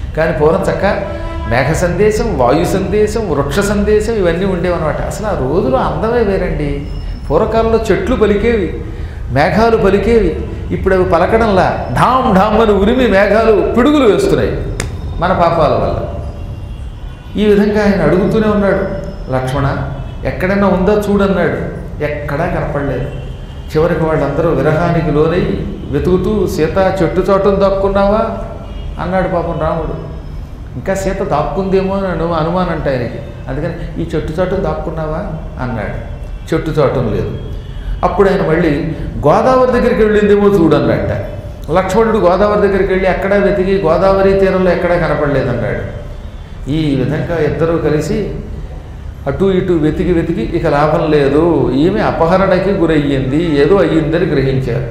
కానీ పూర్వం చక్క మేఘ సందేశం, వాయు సందేశం, వృక్ష సందేశం ఇవన్నీ ఉండేవన్నమాట. అసలు ఆ రోజులో అందమే వేరండి. పూర్వకాలంలో చెట్లు పలికేవి, మేఘాలు పలికేవి. ఇప్పుడు అవి పలకడంలా ఢామ్ ఢామ్ అని ఉరిమి మేఘాలు పిడుగులు వేస్తున్నాయి మన పాపాల వల్ల. ఈ విధంగా ఆయన అడుగుతూనే ఉన్నాడు, లక్ష్మణ ఎక్కడైనా ఉందో చూడన్నాడు. ఎక్కడా కనపడలేదు. చివరికి వాళ్ళందరూ విరహానికి లోనై వెతుకుతూ సీత చెట్టు చోటును దాక్కున్నావా అన్నాడు పాపం రాముడు. ఇంకా సీత దాక్కుందేమో అని అనుమానం అంటే ఆయనకి. అందుకని ఈ చెట్టు చాటును దాక్కున్నావా అన్నాడు. చెట్టు చాటును లేదు. అప్పుడు ఆయన మళ్ళీ గోదావరి దగ్గరికి వెళ్ళిందేమో చూడన్నట్ట. లక్ష్మణుడు గోదావరి దగ్గరికి వెళ్ళి ఎక్కడా వెతికి గోదావరి తీరంలో ఎక్కడా కనపడలేదన్నాడు. ఈ విధంగా ఇద్దరూ కలిసి అటు ఇటు వెతికి వెతికి ఇక లాభం లేదు, ఈమె అపహరణకి గురయ్యింది, ఏదో అయ్యిందని గ్రహించారు.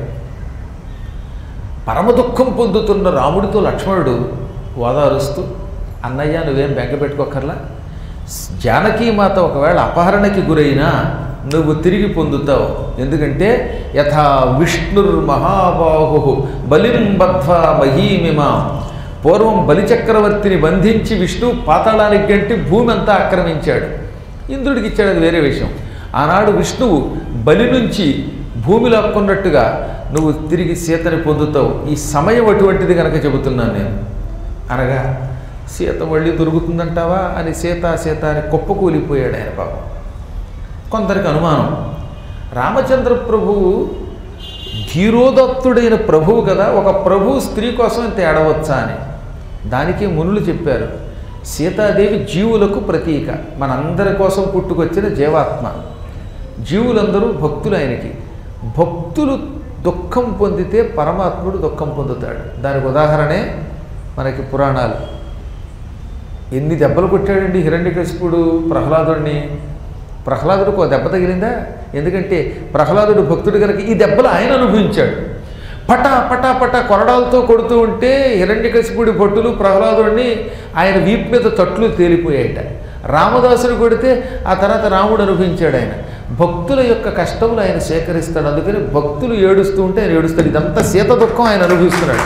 పరమ దుఃఖం పొందుతున్న రాముడితో లక్ష్మణుడు ఓదారుస్తూ, అన్నయ్య నువ్వేం బెంగ పెట్టుకోకర్లా, జానకీమాత ఒకవేళ అపహరణకి గురైనా నువ్వు తిరిగి పొందుతావు. ఎందుకంటే యథా విష్ణుర్మహాబాహు బలిం బద్ధ్వా మహీమిమా. పూర్వం బలిచక్రవర్తిని బంధించి విష్ణువు పాతాళానికి గంటి భూమి అంతా ఆక్రమించాడు. ఇంద్రుడికి ఇచ్చాడు, అది వేరే విషయం. ఆనాడు విష్ణువు బలి నుంచి భూమి లాక్కున్నట్టుగా నువ్వు తిరిగి సీతని పొందుతావు. ఈ సమయం అటువంటిది కనుక చెబుతున్నాను నేను అనగా, సీత మళ్ళీ దొరుకుతుందంటావా అని సీత అని కుప్పకూలిపోయాడు ఆయన పాపం. కొందరికి అనుమానం, రామచంద్ర ప్రభువు ధీరోదత్తుడైన ప్రభువు కదా, ఒక ప్రభువు స్త్రీ కోసం ఇంత ఏడవచ్చా అని. దానికి మునులు చెప్పారు, సీతాదేవి జీవులకు ప్రతీక, మనందరి కోసం పుట్టుకొచ్చిన జీవాత్మ. జీవులందరూ భక్తులు ఆయనకి. భక్తులు దుఃఖం పొందితే పరమాత్ముడు దుఃఖం పొందుతాడు. దానికి ఉదాహరణే మనకి పురాణాలు. ఎన్ని దెబ్బలు కొట్టాడండి హిరణ్యకశిపుడు ప్రహ్లాదుడిని. ప్రహ్లాదుడికి ఒక దెబ్బ తగిలిందా? ఎందుకంటే ప్రహ్లాదుడు భక్తుడు కనుక ఈ దెబ్బలు ఆయన అనుభవించాడు. పటా పటా పటా కొరడాలతో కొడుతూ ఉంటే హిరణ్యకశిపుడి భట్టులు ప్రహ్లాదుడిని ఆయన వీపు మీద తట్లు తేలిపోయాయట. రామదాసుని కొడితే ఆ తర్వాత రాముడు అనుభవించాడు. ఆయన భక్తుల యొక్క కష్టములు ఆయన సేకరిస్తాడు. అందుకని భక్తులు ఏడుస్తూ ఉంటే ఆయన ఏడుస్తాడు. ఇదంతా సీత దుఃఖం ఆయన అనుభవిస్తున్నాడు.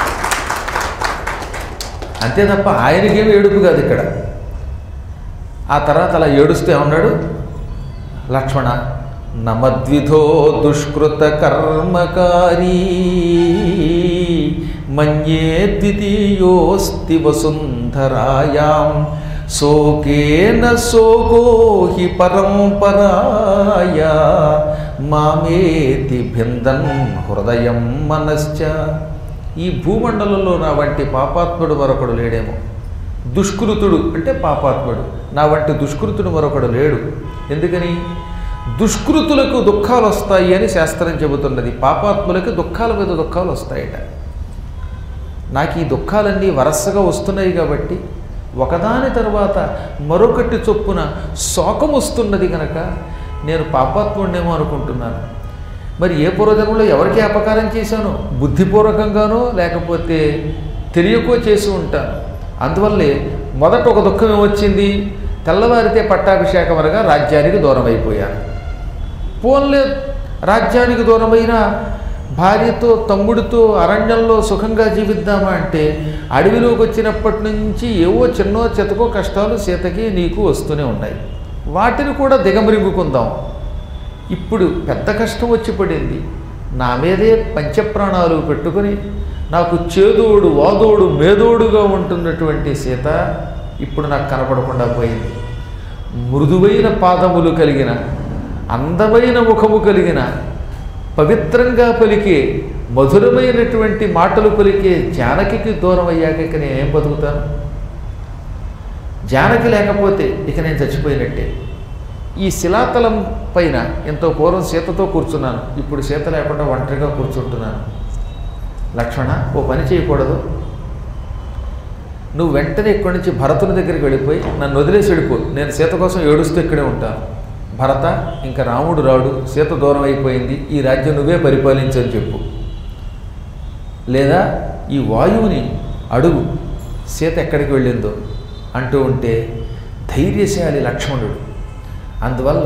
అంతే తప్ప ఆయనకేమీ ఏడుపు కాదు ఇక్కడ. ఆ తర్వాత అలా ఏడుస్తూ ఉన్నాడు, లక్ష్మణ నమద్విధో దుష్కృత కర్మకారీ మన్యే ద్వితీయోస్తి వసుంధరాయాం శోకేన శోకో హి పరంపరాయ మామేతి భిందన్ హృదయం మనశ్చ. ఈ భూమండలంలో నా వంటి పాపాత్ముడు మరొకడు లేడేమో. దుష్కృతుడు అంటే పాపాత్ముడు, నా వంటి దుష్కృతుడు మరొకడు లేడు. ఎందుకని? దుష్కృతులకు దుఃఖాలు వస్తాయి అని శాస్త్రం చెబుతున్నది. పాపాత్ములకి దుఃఖాల మీద దుఃఖాలు వస్తాయట. నాకు ఈ దుఃఖాలన్నీ వరసగా వస్తున్నాయి కాబట్టి ఒకదాని తర్వాత మరొకటి చొప్పున శోకం వస్తున్నది కనుక నేను పాపాత్ముడినేమో అనుకుంటున్నాను. మరి ఏ పూర్వజన్మలో ఎవరికి అపకారం చేశానో, బుద్ధిపూర్వకంగానో లేకపోతే తెలియకో చేసి ఉంటాను. అందువల్లే మొదట ఒక దుఃఖం ఏమొచ్చింది, తెల్లవారితే పట్టాభిషేకం అనగా రాజ్యానికి దూరం అయిపోయాను. పోన్లే రాజ్యానికి దూరమైన భార్యతో తమ్ముడితో అరణ్యంలో సుఖంగా జీవిద్దామా అంటే అడవిలోకి వచ్చినప్పటి నుంచి ఏవో చిన్నో చెతకో కష్టాలు సీతకి నీకు వస్తూనే ఉన్నాయి. వాటిని కూడా దిగమరింగుకుందాం. ఇప్పుడు పెద్ద కష్టం వచ్చి పడింది. నా మీదే పంచప్రాణాలు పెట్టుకుని నాకు చేదోడు వాదోడు మేదోడుగా ఉంటున్నటువంటి సీత ఇప్పుడు నాకు కనపడకుండా పోయింది. మృదువైన పాదములు కలిగిన, అందమైన ముఖము కలిగిన, పవిత్రంగా పలికే, మధురమైనటువంటి మాటలు పలికే జానకి దూరం అయ్యాక ఇక నేనేం బతుకుతాను? జానకి లేకపోతే ఇక నేను చచ్చిపోయినట్టే. ఈ శిలాతలం పైన ఎంతో పూర్వం సీతతో కూర్చున్నాను, ఇప్పుడు సీత లేకుండా ఒంటరిగా కూర్చుంటున్నాను. లక్ష్మణ, ఓ పని చేయకూడదు. నువ్వు వెంటనే ఇక్కడి నుంచి భరతుని దగ్గరికి వెళ్ళిపోయి నన్ను వదిలేసి వెళ్ళిపో. నేను సీత కోసం ఏడుస్తూ ఇక్కడే ఉంటాను. భరత, ఇంకా రాముడు రాడు, సీత దూరం అయిపోయింది, ఈ రాజ్యం నువ్వే పరిపాలించని చెప్పు. లేదా ఈ వాయువుని అడుగు సీత ఎక్కడికి వెళ్ళిందో అంటూ ఉంటే ధైర్యశాలి లక్ష్మణుడు. అందువల్ల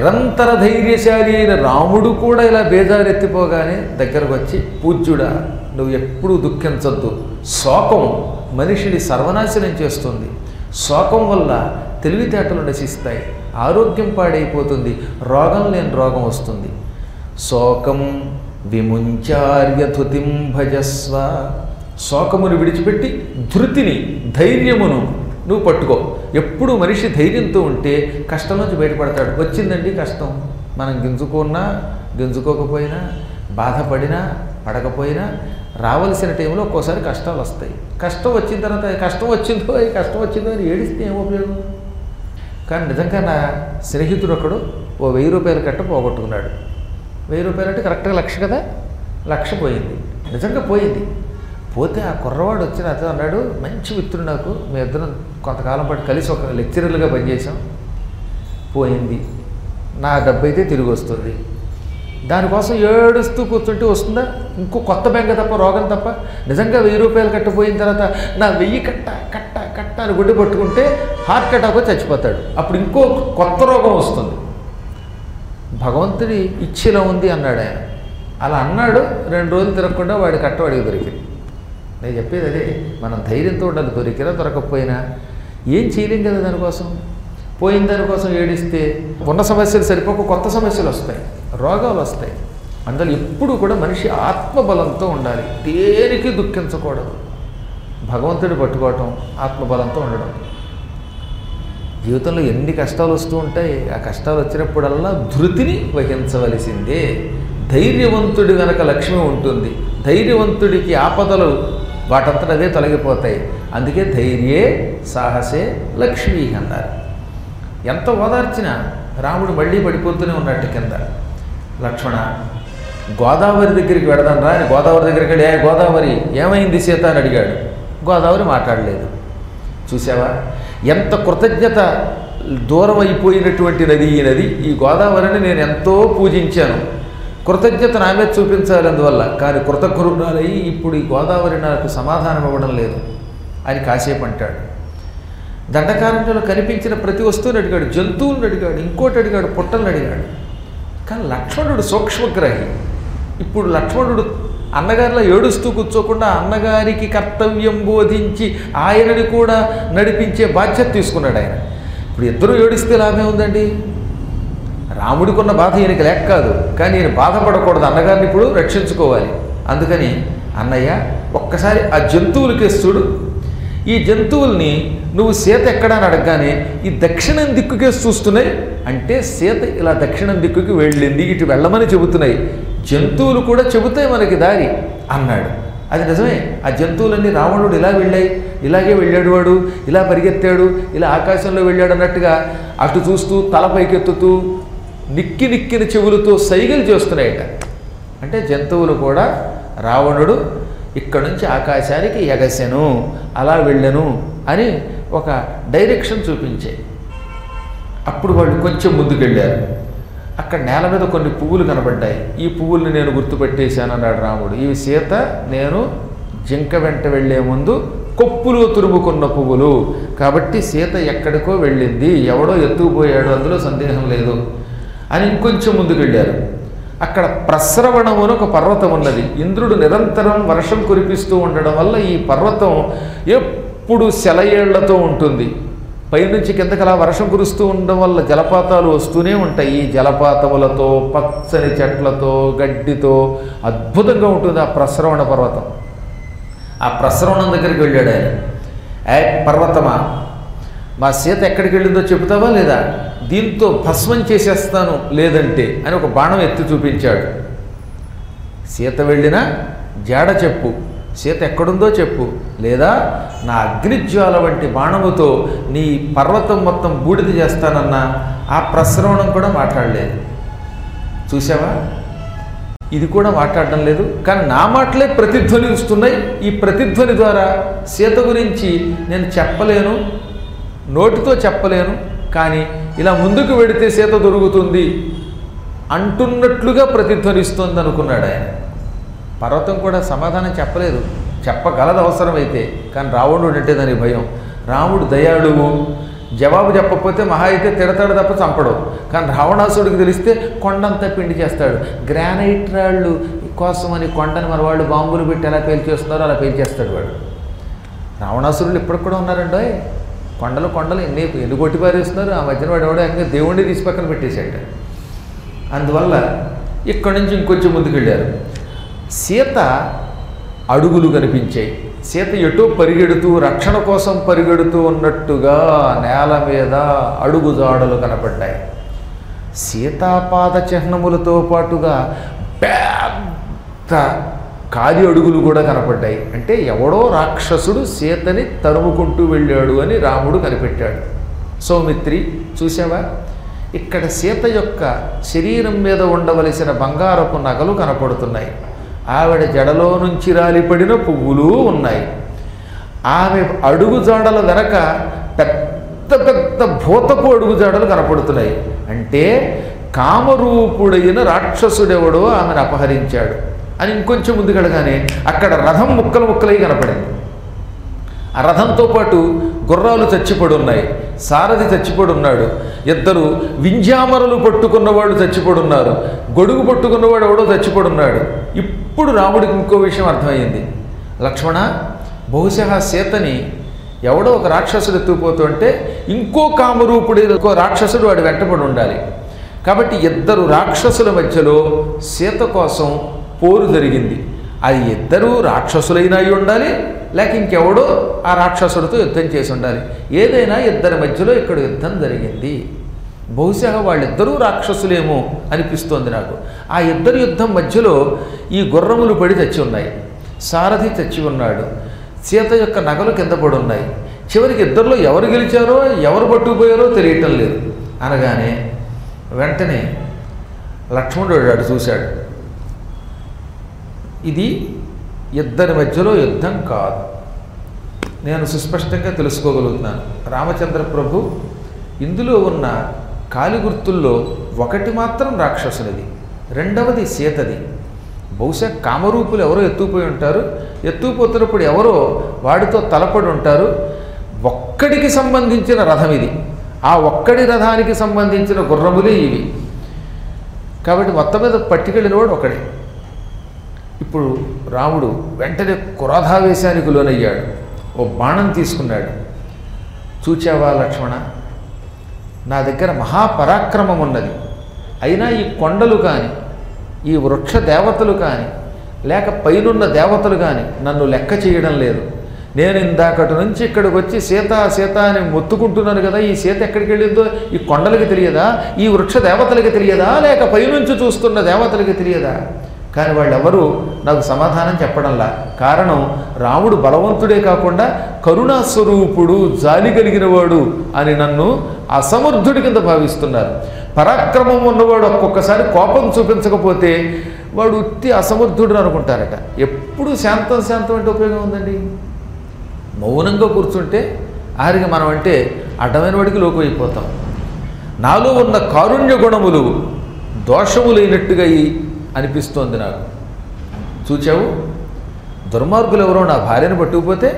నిరంతర ధైర్యశాలి అయిన రాముడు కూడా ఇలా బేజారెత్తిపోగానే దగ్గరకు వచ్చి, పూజ్యుడా నువ్వు ఎప్పుడూ దుఃఖించొద్దు. శోకం మనిషిని సర్వనాశనం చేస్తుంది. శోకం వల్ల తెలివితేటలు నశిస్తాయి, ఆరోగ్యం పాడైపోతుంది, రోగం లేని రోగం వస్తుంది. శోకం విముంచార్య ధృతిం భజస్వ. శోకమును విడిచిపెట్టి ధృతిని, ధైర్యమును నువ్వు పట్టుకో. ఎప్పుడు మనిషి ధైర్యంతో ఉంటే కష్టం నుంచి బయటపడతాడు. వచ్చిందండి కష్టం, మనం గింజుకున్నా గింజుకోకపోయినా, బాధపడినా పడకపోయినా రావలసిన టైంలో ఒక్కోసారి కష్టాలు వస్తాయి. కష్టం వచ్చిన తర్వాత కష్టం వచ్చిందో అని ఏడిస్తే ఏమో ఉపయోగం. కానీ నిజంగా నా స్నేహితుడు ఒకడు ఓ 1000 రూపాయల కట్ట పోగొట్టుకున్నాడు. 1000 రూపాయలు అంటే కరెక్ట్గా 1,00,000 కదా, 1,00,000 పోయింది. నిజంగా పోయింది. పోతే ఆ కుర్రవాడు వచ్చి నాతో అన్నాడు, మంచి మిత్రుడు నాకు, మీ ఇద్దరం కొంతకాలం పాటు కలిసి ఒక లెక్చరర్లుగా పనిచేసాం, పోయింది, నా డబ్బు అయితే తిరిగి వస్తుంది. దానికోసం ఏడుస్తూ కూర్చుంటే వస్తుందా? ఇంకో కొత్త బెంగ తప్ప, రోగం తప్ప. నిజంగా 1000 రూపాయలు కట్టపోయిన తర్వాత నా 1000 కట్ట అని గుడ్డి పట్టుకుంటే హార్ట్ అటాక్ చచ్చిపోతాడు. అప్పుడు ఇంకో కొత్త రోగం వస్తుంది. భగవంతుడి ఇచ్చేలా ఉంది అన్నాడు ఆయన. అలా అన్నాడు. 2 రోజులు తిరగకుండా వాడి కట్ట వాడికి దొరికింది. నేను చెప్పేది అదే, మనం ధైర్యంతో ఉండాలి. దొరికినా దొరకకపోయినా ఏం చేయలేం కదా. దానికోసం పోయిన దానికోసం ఏడిస్తే ఉన్న సమస్యలు సరిపోక కొత్త సమస్యలు వస్తాయి, రోగాలు వస్తాయి. అందులో ఎప్పుడు కూడా మనిషి ఆత్మబలంతో ఉండాలి, దేనికి దుఃఖించకూడదు. భగవంతుడి పట్టుకోవటం, ఆత్మబలంతో ఉండడం. జీవితంలో ఎన్ని కష్టాలు వస్తూ ఉంటాయి. ఆ కష్టాలు వచ్చినప్పుడల్లా ధృతిని వహించవలసిందే. ధైర్యవంతుడి వెనక లక్ష్మి ఉంటుంది. ధైర్యవంతుడికి ఆపదలు వాటంతట అదే తొలగిపోతాయి. అందుకే ధైర్యే సాహసే లక్ష్మీ అన్నారు. ఎంత ఓదార్చినా రాముడు మళ్ళీ పడిపోతూనే ఉన్నట్టు కింద. లక్ష్మణ, గోదావరి దగ్గరికి వెడదాం రా అని గోదావరి దగ్గరికి వెళ్ళి, గోదావరి ఏమైంది సీత అని అడిగాడు. గోదావరి మాట్లాడలేదు. చూసావా ఎంత కృతజ్ఞత, దూరం అయిపోయినటువంటి నది ఈ నది. ఈ గోదావరిని నేను ఎంతో పూజించాను, కృతజ్ఞత నా మీద చూపించాలి అందువల్ల. కానీ కృతజ్ఞురాలయ్యి ఇప్పుడు ఈ గోదావరి నాకు సమాధానం ఇవ్వడం లేదు అని కాసేపు అంటాడు. దండకారణ్యంలో కనిపించిన ప్రతి వస్తువుని అడిగాడు, జంతువులను అడిగాడు, ఇంకోటి అడిగాడు, పుట్టలను అడిగాడు. కానీ లక్ష్మణుడు సూక్ష్మగ్రహి. ఇప్పుడు లక్ష్మణుడు అన్నగారిలో ఏడుస్తూ కూర్చోకుండా అన్నగారికి కర్తవ్యం బోధించి ఆయనని కూడా నడిపించే బాధ్యత తీసుకున్నాడు ఆయన. ఇప్పుడు ఇద్దరూ ఏడిస్తే లాభం ఉందండి. రాముడికున్న బాధ ఈయనకి లేక కాదు, కానీ ఈయన బాధపడకూడదు, అన్నగారిని ఇప్పుడు రక్షించుకోవాలి. అందుకని అన్నయ్య ఒక్కసారి ఆ జంతువులకేసి చూడు, ఈ జంతువుల్ని నువ్వు సీత ఎక్కడా అని అడగగానే ఈ దక్షిణం దిక్కుకేసి చూస్తున్నాయి. అంటే సీత ఇలా దక్షిణం దిక్కుకి వెళ్ళింది, ఇటు వెళ్ళమని చెబుతున్నాయి. జంతువులు కూడా చెబుతాయి మనకి దారి అన్నాడు. అది నిజమే. ఆ జంతువులన్నీ రావణుడు ఇలా వెళ్ళాయి, ఇలాగే వెళ్ళాడు, వాడు ఇలా పరిగెత్తాడు, ఇలా ఆకాశంలో వెళ్ళాడు అన్నట్టుగా అటు చూస్తూ తల పైకెత్తుతూ నిక్కిన చెవులతో సైగలు చేస్తున్నాయట. అంటే జంతువులు కూడా రావణుడు ఇక్కడ నుంచి ఆకాశానికి ఎగసెను, అలా వెళ్ళను అని ఒక డైరెక్షన్ చూపించాయి. అప్పుడు వాళ్ళు కొంచెం ముందుకెళ్ళారు. అక్కడ నేల మీద కొన్ని పువ్వులు కనబడ్డాయి. ఈ పువ్వుల్ని నేను గుర్తుపెట్టేశాను అన్నాడు రాముడు. ఈ సీత నేను జింక వెంట వెళ్లే ముందు కొప్పులు తురుముకున్న పువ్వులు కాబట్టి సీత ఎక్కడికో వెళ్ళింది, ఎవడో ఎత్తుకుపోయాడు, అందులో సందేహం లేదు అని ఇంకొంచెం ముందుకు వెళ్ళారు. అక్కడ ప్రస్రవణము అని ఒక పర్వతం ఉన్నది. ఇంద్రుడు నిరంతరం వర్షం కురిపిస్తూ ఉండడం వల్ల ఈ పర్వతం ఎప్పుడు సెలయేళ్లతో ఉంటుంది. పైనుంచి కిందకి అలా వర్షం కురుస్తూ ఉండడం వల్ల జలపాతాలు వస్తూనే ఉంటాయి. ఈ జలపాతములతో, పచ్చని చెట్లతో, గడ్డితో అద్భుతంగా ఉంటుంది ఆ ప్రస్రవణ పర్వతం. ఆ ప్రస్రవణం దగ్గరికి వెళ్ళాడు ఆయన. పర్వతమా, మా సీత ఎక్కడికి వెళ్ళిందో చెబుతావా లేదా? దీంతో భస్మం చేసేస్తాను లేదంటే అని ఒక బాణం ఎత్తి చూపించాడు. సీత వెళ్ళినా జాడ చెప్పు, సీత ఎక్కడుందో చెప్పు, లేదా నా అగ్నిజ్వాల వంటి బాణముతో నీ పర్వతం మొత్తం బూడిద చేస్తానన్నా ఆ ప్రస్రవణం కూడా మాట్లాడలేదు. చూసావా, ఇది కూడా మాట్లాడడం లేదు. కానీ నా మాటలే ప్రతిధ్వనిస్తున్నాయి. ఈ ప్రతిధ్వని ద్వారా సీత గురించి నేను చెప్పలేను, నోటితో చెప్పలేను, కానీ ఇలా ముందుకు వెడితే సీత దొరుకుతుంది అంటున్నట్లుగా ప్రతిధ్వనిస్తుంది అనుకున్నాడు ఆయన. పర్వతం కూడా సమాధానం చెప్పలేదు, చెప్పగలదు అవసరమైతే, కానీ రావణుడు అంటే దాని భయం. రాముడు దయాళువు, జవాబు చెప్పకపోతే మహా అయితే తిడతాడు తప్ప చంపడు. కానీ రావణాసుడికి తెలిస్తే కొండంతా పిండి చేస్తాడు. గ్రానైట్ రాళ్ళు కోసమని కొండని మన వాళ్ళు బాంబులు పెట్టి ఎలా పేల్చేస్తున్నారో అలా పేల్చేస్తాడు వాడు. రావణాసురులు ఇప్పటికి కూడా ఉన్నారండి. కొండలు ఎన్ని కొట్టి పారేస్తున్నారు. ఆ మధ్యన వాడు ఎవడో ఏకంగా దేవుణ్ణి తీసి పక్కన పెట్టేశాడు. అందువల్ల ఇక్కడి నుంచి ఇంకొంచెం ముందుకెళ్ళారు. సీత అడుగులు కనిపించాయి. సీత ఎటో పరిగెడుతూ రక్షణ కోసం పరిగెడుతూ ఉన్నట్టుగా నేల మీద అడుగుజాడలు కనపడ్డాయి. సీతాపాద చిహ్నములతో పాటుగా పెద్ద కాలి అడుగులు కూడా కనపడ్డాయి. అంటే ఎవడో రాక్షసుడు సీతని తరుముకుంటూ వెళ్ళాడు అని రాముడు కనిపెట్టాడు. సౌమిత్రి చూసావా, ఇక్కడ సీత యొక్క శరీరం మీద ఉండవలసిన బంగారపు నగలు కనపడుతున్నాయి. ఆవిడ జడలో నుంచి రాలిపడిన పువ్వులు ఉన్నాయి. ఆమె అడుగుజాడల వెనక పెద్ద పెద్ద భూతపు అడుగుజాడలు కనపడుతున్నాయి. అంటే కామరూపుడైన రాక్షసుడెవడో ఆమెను అపహరించాడు అని ఇంకొంచెం ముందుకెళ్ళగానే అక్కడ రథం ముక్కలై కనపడింది. ఆ రథంతో పాటు గుర్రాలు చచ్చిపడి ఉన్నాయి, సారథి చచ్చిపడి ఉన్నాడు, ఇద్దరు వింజామరలు పట్టుకున్నవాడు చచ్చిపడి ఉన్నారు, గొడుగు పట్టుకున్నవాడు ఎవడో చచ్చిపడి ఉన్నాడు. ఇప్పుడు రాముడికి ఇంకో విషయం అర్థమైంది. లక్ష్మణ, బహుశా సీతని ఎవడో ఒక రాక్షసుడు ఎత్తుకుపోతుంటే ఇంకో కామరూపుడు ఇంకో రాక్షసుడు వాడు వెంటబడి ఉండాలి. కాబట్టి ఇద్దరు రాక్షసుల మధ్యలో సీత కోసం పోరు జరిగింది. అది ఇద్దరు రాక్షసులైనా అయి ఉండాలి, లేక ఇంకెవడో ఆ రాక్షసుడితో యుద్ధం చేసి ఉండాలి. ఏదైనా ఇద్దరి మధ్యలో ఇక్కడ యుద్ధం జరిగింది. బహుశా వాళ్ళిద్దరూ రాక్షసులేమో అనిపిస్తోంది నాకు. ఆ ఇద్దరు యుద్ధం మధ్యలో ఈ గుర్రములు పడి చచ్చి ఉన్నాయి, సారథి చచ్చి ఉన్నాడు, సీత యొక్క నగలు కింద పడి ఉన్నాయి. చివరికి ఇద్దరిలో ఎవరు గెలిచారో ఎవరు పట్టుకుపోయారో తెలియటం లేదు. అనగానే వెంటనే లక్ష్మణుడు అటు చూశాడు. ఇది ఇద్దరి మధ్యలో యుద్ధం కాదు, నేను సుస్పష్టంగా తెలుసుకోగలుగుతున్నాను. రామచంద్ర ప్రభు ఇందులో ఉన్న కాలి గుర్తుల్లో ఒకటి మాత్రం రాక్షసునిది, రెండవది సీతది. బహుశా కామరూపులు ఎవరో ఎత్తుకుపోయి ఉంటారు, ఎత్తుకుపోతున్నప్పుడు ఎవరో వాడితో తలపడి ఉంటారు. ఒక్కడికి సంబంధించిన రథం ఇది, ఆ ఒక్కడి రథానికి సంబంధించిన గుర్రములే ఇవి. కాబట్టి మొత్తం మీద పట్టుకెళ్ళినవాడు ఒకడే. ఇప్పుడు రాముడు వెంటనే క్రోధావేశానికి లోనయ్యాడు. ఓ బాణం తీసుకున్నాడు. చూచావా లక్ష్మణ, నా దగ్గర మహాపరాక్రమం ఉన్నది, అయినా ఈ కొండలు కానీ ఈ వృక్ష దేవతలు కానీ లేక పైనున్న దేవతలు కానీ నన్ను లెక్క చేయడం లేదు. నేను ఇందాకటి నుంచి ఇక్కడికి వచ్చి సీత అని మొత్తుకుంటున్నాను కదా, ఈ సీత ఎక్కడికి వెళ్ళిందో ఈ కొండలకి తెలియదా, ఈ వృక్ష దేవతలకి తెలియదా, లేక పైనుంచి చూస్తున్న దేవతలకి తెలియదా? కానీ వాళ్ళెవరూ నాకు సమాధానం చెప్పడంలా. కారణం, రాముడు బలవంతుడే కాకుండా కరుణాస్వరూపుడు, జాలి కలిగినవాడు అని నన్ను అసమర్థుడి కింద భావిస్తున్నారు. పరాక్రమం ఉన్నవాడు ఒక్కొక్కసారి కోపం చూపించకపోతే వాడు ఉత్తి అసమర్థుడు అనుకుంటారట. ఎప్పుడు శాంతం అంటే ఉపయోగం ఉందండి? మౌనంగా కూర్చుంటే ఆరికి మనం అంటే అడ్డమైన వాడికి లోకు అయిపోతాం. నాలో ఉన్న కారుణ్య గుణములు దోషములైనట్టుగా అనిపిస్తోంది నాకు. చూచావు, దుర్మార్గులు ఎవరో నా భార్యను పట్టుకుపోతే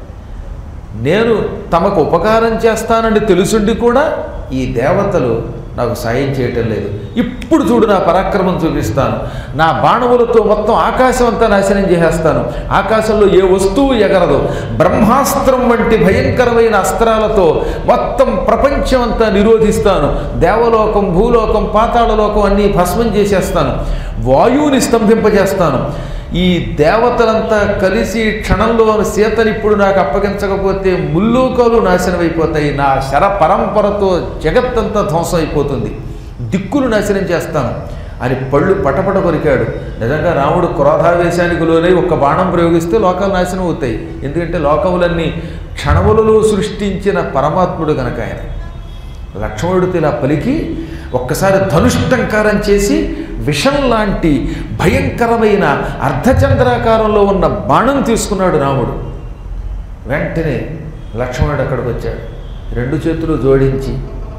నేను తమకు ఉపకారం చేస్తానని తెలుసుండి కూడా ఈ దేవతలు నాకు సాయం చేయటం లేదు. ఇప్పుడు చూడు నా పరాక్రమం చూపిస్తాను, నా బాణములతో మొత్తం ఆకాశం అంతా నాశనం చేసేస్తాను, ఆకాశంలో ఏ వస్తువు ఎగరదు, బ్రహ్మాస్త్రం వంటి భయంకరమైన అస్త్రాలతో మొత్తం ప్రపంచం అంతా నిరోధిస్తాను, దేవలోకం, భూలోకం, పాతాళలోకం అన్నీ భస్మం చేసేస్తాను, వాయువుని స్తంభింపజేస్తాను. ఈ దేవతలంతా కలిసి క్షణంలో సీతని ఇప్పుడు నాకు అప్పగించకపోతే ముల్లోకాలు నాశనం అయిపోతాయి, నా శర పరంపరతో జగత్తంతా ధ్వంసం అయిపోతుంది, దిక్కులు నాశనం చేస్తాను అని పళ్ళు పటపట కొరికాడు. నిజంగా రాముడు క్రోధావేశానికి లోనై ఒక్క బాణం ప్రయోగిస్తే లోకాలు నాశనం అవుతాయి. ఎందుకంటే లోకములన్నీ క్షణములలో సృష్టించిన పరమాత్ముడు గనక ఆయన. లక్ష్మణుడితో ఇలా పలికి ఒక్కసారి ధనుష్టంకారం చేసి విషం లాంటి భయంకరమైన అర్ధచంద్రాకారంలో ఉన్న బాణం తీసుకున్నాడు రాముడు. వెంటనే లక్ష్మణుడు అక్కడికి వచ్చాడు. రెండు చేతులు జోడించి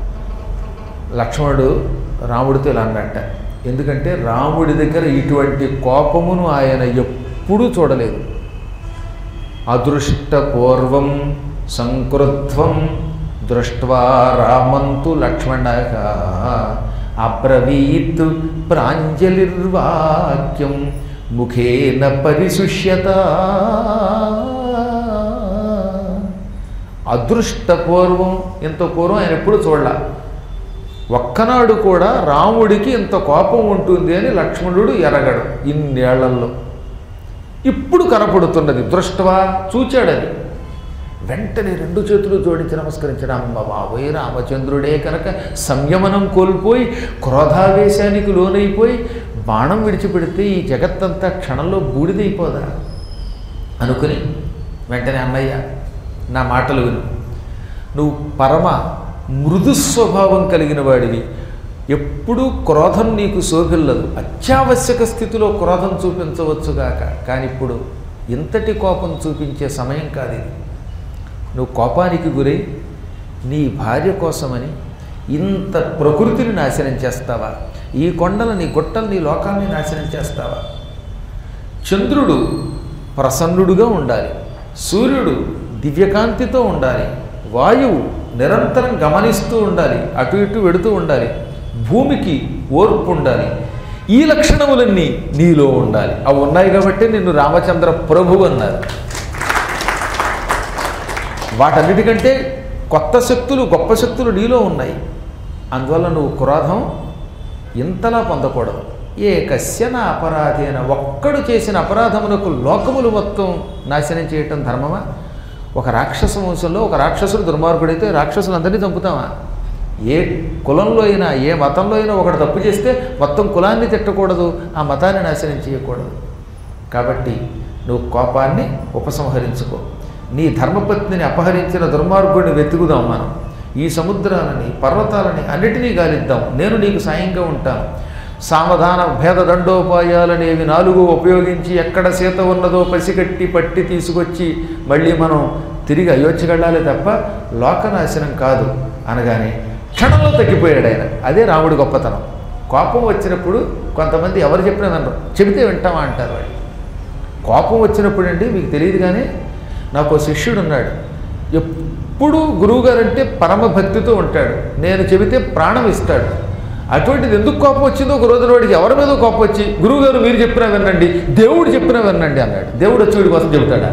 లక్ష్మణుడు రాముడితో ఇలా అన్నట్ట. ఎందుకంటే రాముడి దగ్గర ఇటువంటి కోపమును ఆయన ఎప్పుడూ చూడలేదు. అదృష్టపూర్వం సంకృత్వం దృష్ట్వా రామంతు లక్ష్మణః అబ్రవీత్ ప్రాంజలిర్వాక్యం ముఖేన పరిశుష్యత. అదృష్టపూర్వం, ఇంత పూర్వం ఆయన ఎప్పుడు చూడాల. ఒక్కనాడు కూడా రాముడికి ఇంత కోపం ఉంటుంది అని లక్ష్మణుడు ఎరగడు ఇన్నేళ్లలో. ఇప్పుడు కనపడుతున్నది. దృష్టవా, చూచాడని వెంటనే రెండు చేతులు జోడించి నమస్కరించడం. అమ్మ బాబోయ్, రామచంద్రుడే కనుక సంయమనం కోల్పోయి క్రోధావేశానికి లోనైపోయి బాణం విడిచిపెడితే ఈ జగత్తంతా క్షణంలో బూడిదైపోదా అనుకుని వెంటనే, అన్నయ్య నా మాటలు విను, నువ్వు పరమ మృదు స్వభావం కలిగిన వాడివి, ఎప్పుడూ క్రోధం నీకు శోభిల్లదు, అత్యావశ్యక స్థితిలో క్రోధం చూపించవచ్చుగాక, కానీ ఇప్పుడు ఇంతటి కోపం చూపించే సమయం కాదు ఇది. నువ్వు కోపానికి గురై నీ భార్య కోసమని ఇంత ప్రకృతిని నాశనం చేస్తావా? ఈ కొండలని, గుట్టల్ని, లోకాల్ని నాశనం చేస్తావా? చంద్రుడు ప్రసన్నుడుగా ఉండాలి, సూర్యుడు దివ్యకాంతితో ఉండాలి, వాయువు నిరంతరం గమనిస్తూ ఉండాలి, అటు ఇటు వెడుతూ ఉండాలి, భూమికి ఓర్పు ఉండాలి. ఈ లక్షణములన్నీ నీలో ఉండాలి. అవి ఉన్నాయి కాబట్టి నిన్ను రామచంద్ర ప్రభు అన్నారు. వాటన్నిటికంటే కొత్త శక్తులు, గొప్ప శక్తులు నీలో ఉన్నాయి. అందువల్ల నువ్వు క్రోధం ఇంతలా పొందకూడదు. ఏకస్య నా అపరాధేన, ఒక్కడు చేసిన అపరాధమునకు లోకములు మొత్తం నాశనం చేయటం ధర్మమా? ఒక రాక్షస వంశంలో ఒక రాక్షసుడు దుర్మార్గుడైతే రాక్షసులందరినీ చంపుతామా? ఏ కులంలో అయినా, ఏ మతంలో అయినా ఒకడు తప్పు చేస్తే మొత్తం కులాన్ని తిట్టకూడదు, ఆ మతాన్ని నాశనం చేయకూడదు. కాబట్టి నువ్వు కోపాన్ని ఉపసంహరించుకో. నీ ధర్మపత్నిని అపహరించిన దుర్మార్గుడిని వెతుకుదాం మనం. ఈ సముద్రాలని, పర్వతాలని అన్నిటినీ గాలిద్దాం. నేను నీకు సాయంగా ఉంటాను. సామధాన భేద దండోపాయాలనేవి 4 ఉపయోగించి ఎక్కడ సీత ఉన్నదో పసిగట్టి పట్టి తీసుకొచ్చి మళ్ళీ మనం తిరిగి అయోధ్యకి వెళ్ళాలి తప్ప లోకనాశనం కాదు అనగానే క్షణంలో తగ్గిపోయాడు ఆయన. అదే రాముడి గొప్పతనం. కోపం వచ్చినప్పుడు కొంతమంది ఎవరు చెప్పినా వినరు, చెబితే వింటామా అంటారు వాళ్ళు. కోపం వచ్చినప్పుడు అండి మీకు తెలియదు, కానీ నాకు ఓ శిష్యుడు ఉన్నాడు. ఎప్పుడు గురువుగారంటే పరమ భక్తితో ఉంటాడు. నేను చెబితే ప్రాణం ఇస్తాడు. అటువంటిది ఎందుకు కోపం వచ్చిందో ఒక రోజున వాడికి ఎవరి మీద కోపం వచ్చి, గురువుగారు మీరు చెప్పినా వినండి, దేవుడు చెప్పినా వినండి అన్నాడు. దేవుడు వచ్చి వీడి కోసం చెబుతాడా?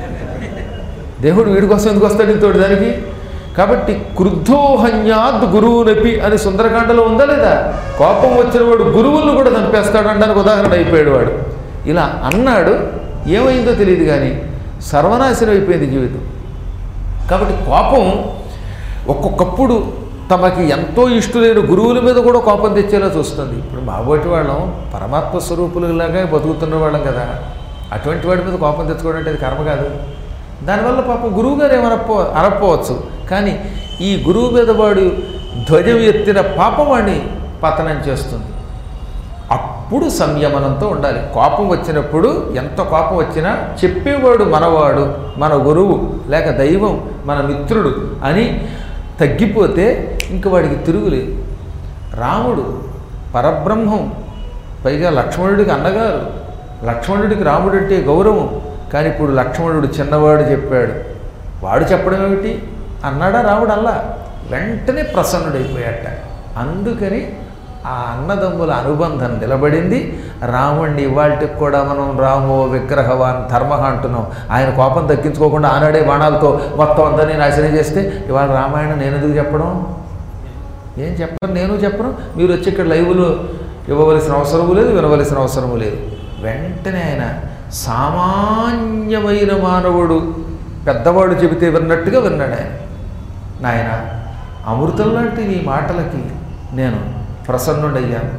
దేవుడు వీడి కోసం ఎందుకు వస్తాడు ఇంతోటి దానికి? కాబట్టి క్రుద్ధోహన్యాద్ గురువునపి అని సుందరకాండలో ఉందా లేదా? కోపం వచ్చిన వాడు గురువులను కూడా చంపేస్తాడు అనడానికి ఉదాహరణ అయిపోయాడు వాడు. ఇలా అన్నాడు. ఏమైందో తెలియదు కానీ సర్వనాశనం అయిపోయింది జీవితం. కాబట్టి కోపం ఒక్కొక్కప్పుడు తమకి ఎంతో ఇష్టమైన గురువుల మీద కూడా కోపం తెచ్చేలా చూస్తుంది. ఇప్పుడు మాబోటి వాళ్ళం పరమాత్మ స్వరూపులలాగా బతుకుతున్న వాళ్ళం కదా, అటువంటి వాడి మీద కోపం తెచ్చుకోవడం అంటే అది కర్మ కాదు. దానివల్ల పాపం గురువు గారు అనకపోవచ్చు, కానీ ఈ గురువు మీద వాడు ధ్వజం ఎత్తిన పాపం వాడిని పతనం చేస్తుంది. అప్పుడు సంయమనంతో ఉండాలి. కోపం వచ్చినప్పుడు ఎంత కోపం వచ్చినా చెప్పేవాడు మనవాడు, మన గురువు లేక దైవం, మన మిత్రుడు అని తగ్గిపోతే ఇంక వాడికి తిరుగులేదు. రాముడు పరబ్రహ్మం, పైగా లక్ష్మణుడికి అన్నగారు, లక్ష్మణుడికి రాముడు అంటే గౌరవం. కానీ ఇప్పుడు లక్ష్మణుడు చిన్నవాడు చెప్పాడు, వాడు చెప్పడం ఏమిటి అన్నాడా రాముడు? అల్లా వెంటనే ప్రసన్నుడైపోయాట. అందుకని ఆ అన్నదమ్ముల అనుబంధం నిలబడింది. రాముణ్ణి ఇవాళకి కూడా మనం రామో విగ్రహవాన్ ధర్మ అంటున్నాం. ఆయన కోపం తగ్గించుకోకుండా ఆనాడే బాణాలతో మొత్తం అందరినీ నాశనం చేస్తే ఇవాళ రామాయణం నేను ఎందుకు చెప్పడం? ఏం చెప్పను, నేను చెప్పను. మీరు వచ్చి ఇక్కడ లైవ్లో ఇవ్వవలసిన అవసరము లేదు, వినవలసిన అవసరము లేదు. వెంటనే ఆయన సామాన్యమైన మానవుడు పెద్దవాడు చెబితే విన్నట్టుగా విన్నాడు. ఆయన, నాయన అమృతం లాంటి నీ మాటలకి నేను ప్రసన్నుడయ్యాను.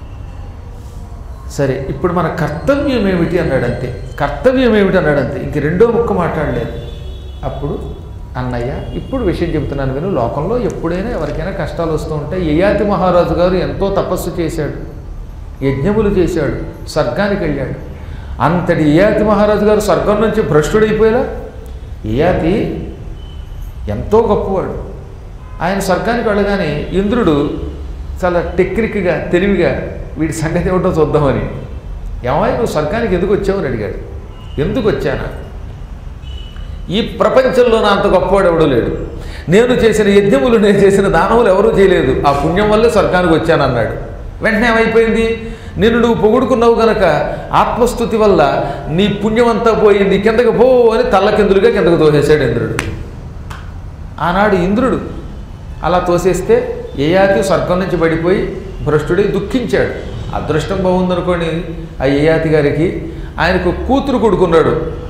సరే, ఇప్పుడు మన కర్తవ్యం ఏమిటి అన్నాడంతే. కర్తవ్యం ఏమిటి అన్నాడంతే, ఇంక రెండో ముక్క మాట్లాడలేదు. అప్పుడు అన్నయ్య ఇప్పుడు విషయం చెబుతున్నాను విను. లోకంలో ఎప్పుడైనా ఎవరికైనా కష్టాలు వస్తూ ఉంటాయి. యయాతి మహారాజు గారు ఎంతో తపస్సు చేశాడు, యజ్ఞములు చేశాడు, స్వర్గానికి వెళ్ళాడు. అంతటి యయాతి మహారాజు గారు స్వర్గం నుంచి భ్రష్టుడైపోయేలా. యయాతి ఎంతో గొప్పవాడు. ఆయన స్వర్గానికి వెళ్ళగానే ఇంద్రుడు చాలా టెక్నిక్గా, తెలివిగా వీడి సంగతి ఏమిటో చూద్దామని, ఏమై నువ్వు స్వర్గానికి ఎందుకు వచ్చావని అడిగాడు. ఎందుకు వచ్చానా? ఈ ప్రపంచంలో నా అంత గొప్పవాడు ఎవడూ లేడు. నేను చేసిన యజ్ఞములు, నేను చేసిన దానములు ఎవరూ చేయలేదు. ఆ పుణ్యం వల్లే స్వర్గానికి వచ్చానన్నాడు. వెంటనే ఏమైపోయింది? నిన్ను నువ్వు పొగుడుకున్నావు గనక ఆత్మస్థుతి వల్ల నీ పుణ్యమంతా పోయింది, కిందకి పో అని తల్లకిందులుగా కిందకు తోసేశాడు ఇంద్రుడు. ఆనాడు ఇంద్రుడు అలా తోసేస్తే యయాతి స్వర్గం నుంచి పడిపోయి భ్రష్టుడై దుఃఖించాడు. అదృష్టం బాగుందనుకోండి ఆ యయాతి గారికి, ఆయనకు కూతురు కొడుకున్నాడు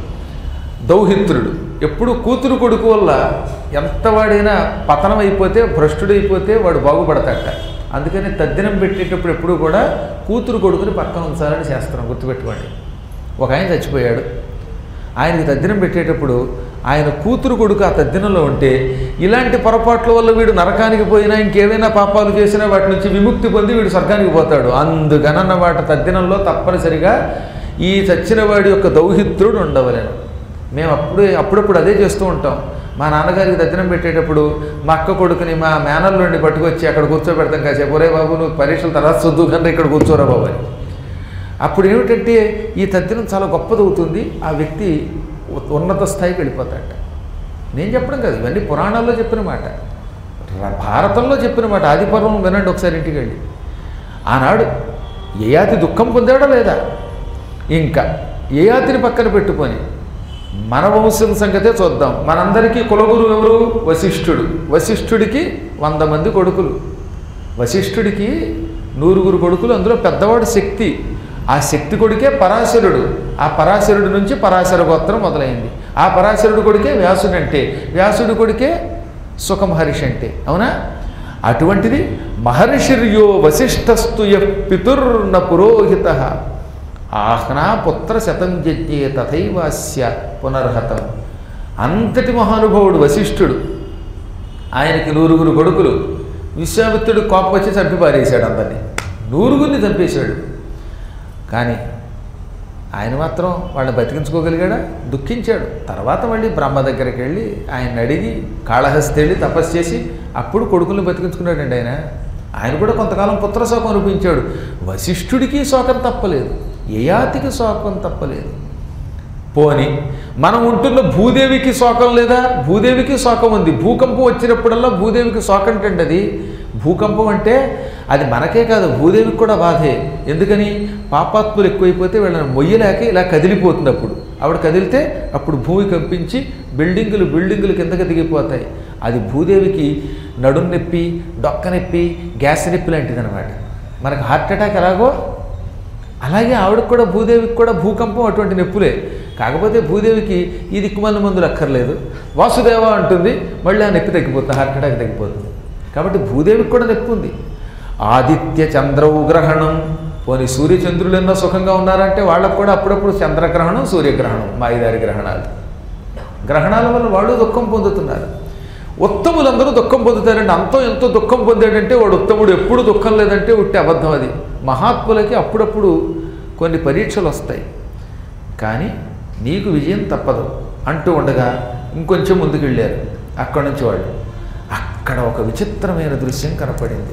దౌహిత్రుడు. ఎప్పుడు కూతురు కొడుకు వల్ల ఎంతవాడైనా పతనం అయిపోతే, భ్రష్టుడైపోతే వాడు బాగుపడతాడట. అందుకని తద్దినం పెట్టేటప్పుడు ఎప్పుడు కూడా కూతురు కొడుకుని పక్కన ఉంచాలని శాస్త్రం, గుర్తుపెట్టుకోండి. ఒక ఆయన చచ్చిపోయాడు, ఆయనకి తద్దినం పెట్టేటప్పుడు ఆయన కూతురు కొడుకు ఆ తద్దినంలో ఉంటే ఇలాంటి పొరపాట్ల వల్ల వీడు నరకానికి పోయినా ఇంకేమైనా పాపాలు చేసినా వాటి నుంచి విముక్తి పొంది వీడు స్వర్గానికి పోతాడు. అందుకనన్న వాటి తద్దినంలో తప్పనిసరిగా ఈ చచ్చిన వాడి యొక్క దౌహిత్రుడు ఉండవలేను. మేము అప్పుడప్పుడు అదే చేస్తూ ఉంటాం. మా నాన్నగారికి తద్దినం పెట్టేటప్పుడు మా అక్క కొడుకుని మా మేనల్ నుండి పట్టుకొచ్చి అక్కడ కూర్చోబెడతాం. కాసేపు ఒరే బాబు నువ్వు పరీక్షల తర్వాత చదువు కన్నా ఇక్కడ కూర్చోరా బాబు అని. అప్పుడు ఏమిటంటే ఈ తద్దినం చాలా గొప్పదవుతుంది, ఆ వ్యక్తి ఉన్నత స్థాయికి వెళ్ళిపోతాడట. నేను చెప్పడం కాదు, ఇవన్నీ పురాణాల్లో చెప్పిన మాట, భారతంలో చెప్పిన మాట. ఆదిపర్వం వినండి ఒకసారి ఇంటికి వెళ్ళి. ఆనాడు యయాతి దుఃఖం పొందాడా లేదా? ఇంకా యయాతిని పక్కన పెట్టుకొని మన వంశం సంగతే చూద్దాం. మనందరికీ కులగురు ఎవరు? వశిష్ఠుడు. వశిష్ఠుడికి 100 మంది కొడుకులు. వశిష్ఠుడికి 100 కొడుకులు, అందులో పెద్దవాడు శక్తి. ఆ శక్తి కొడుకే పరాశరుడు. ఆ పరాశరుడి నుంచి పరాశర గోత్రం మొదలైంది. ఆ పరాశరుడు కొడుకే వ్యాసుడు అంటే, వ్యాసుడి కొడుకే సుఖ మహర్షి అంటే. అవునా? అటువంటిది మహర్షిర్యో వశిష్ఠస్తు పితుర్న పురోహిత ఆహ్నా పుత్ర శతం యజ్ఞే తథైవాస్య పునర్హతం. అంతటి మహానుభావుడు వశిష్ఠుడు. ఆయనకి 100 కొడుకులు. విశ్వామిత్రుడు కోపం వచ్చి చంపి పారేశాడు అందరినీ, 100 చంపేశాడు. కానీ ఆయన మాత్రం వాళ్ళని బతికించుకోగలిగాడా? దుఃఖించాడు. తర్వాత మళ్ళీ బ్రహ్మ దగ్గరికి వెళ్ళి ఆయన అడిగి కాళహస్తి వెళ్ళి తపస్సు చేసి అప్పుడు కొడుకుల్ని బతికించుకున్నాడండి ఆయన. ఆయన కూడా కొంతకాలం పుత్రశోకం అనిపించాడు. వశిష్ఠుడికి శోకం తప్పలేదు, యయాతికి శోకం తప్పలేదు. పోని మనం ఉంటున్న భూదేవికి శోకం లేదా? భూదేవికి శోకం ఉంది. భూకంపం వచ్చినప్పుడల్లా భూదేవికి శోకం అంటే అది భూకంపం అంటే అది మనకే కాదు, భూదేవికి కూడా బాధే. ఎందుకని? పాపాత్ములు ఎక్కువైపోతే వీళ్ళని మొయ్యలేక ఇలా కదిలిపోతుంది. అప్పుడు ఆవిడ కదిలితే అప్పుడు భూమి కంపించి బిల్డింగులు కిందకి దిగిపోతాయి. అది భూదేవికి నడుం నొప్పి, డొక్క నొప్పి, గ్యాస్ నొప్పి లాంటిది అనమాట. మనకు హార్ట్ అటాక్ ఎలాగో అలాగే ఆవిడకు కూడా, భూదేవికి కూడా భూకంపం అటువంటి నొప్పులే. కాకపోతే భూదేవికి ఈ దిక్కుమాలిన మందులు అక్కర్లేదు, వాసుదేవ అంటుంది, మళ్ళీ ఆ నొప్పి తగ్గిపోతుంది, హార్ట్ అటాక్ తగ్గిపోతుంది. కాబట్టి భూదేవికి కూడా నొప్పి ఉంది. ఆదిత్య చంద్రవు గ్రహణం. పోనీ సూర్యచంద్రులు ఎన్నో సుఖంగా ఉన్నారంటే వాళ్ళకు కూడా అప్పుడప్పుడు చంద్రగ్రహణం, సూర్యగ్రహణం, మాయిదారి గ్రహణాల వల్ల వాళ్ళు దుఃఖం పొందుతున్నారు. ఉత్తములందరూ దుఃఖం పొందుతారంటే అంతో ఎంతో దుఃఖం పొందాడంటే వాడు ఉత్తముడు. ఎప్పుడు దుఃఖం లేదంటే ఉట్టి అబద్ధం అది. మహాత్ములకి అప్పుడప్పుడు కొన్ని పరీక్షలు వస్తాయి, కానీ నీకు విజయం తప్పదు అంటూ ఉండగా ఇంకొంచెం ముందుకు వెళ్ళారు. అక్కడి నుంచి వాళ్ళు అక్కడ ఒక విచిత్రమైన దృశ్యం కనపడింది.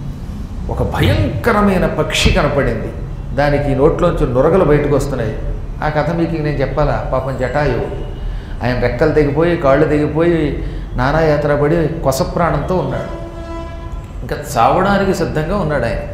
ఒక భయంకరమైన పక్షి కనపడింది. దానికి నోట్లోంచి నురగలు బయటకు వస్తున్నాయి. ఆ కథ మీకు నేను చెప్పాలా? పాపం జటాయువు ఆయన రెక్కలు తెగిపోయి, కాళ్ళు తెగిపోయి, నానాయాత్ర పడి కొస ప్రాణంతో ఉన్నాడు. ఇంకా చావడానికి సిద్ధంగా ఉన్నాడు ఆయన.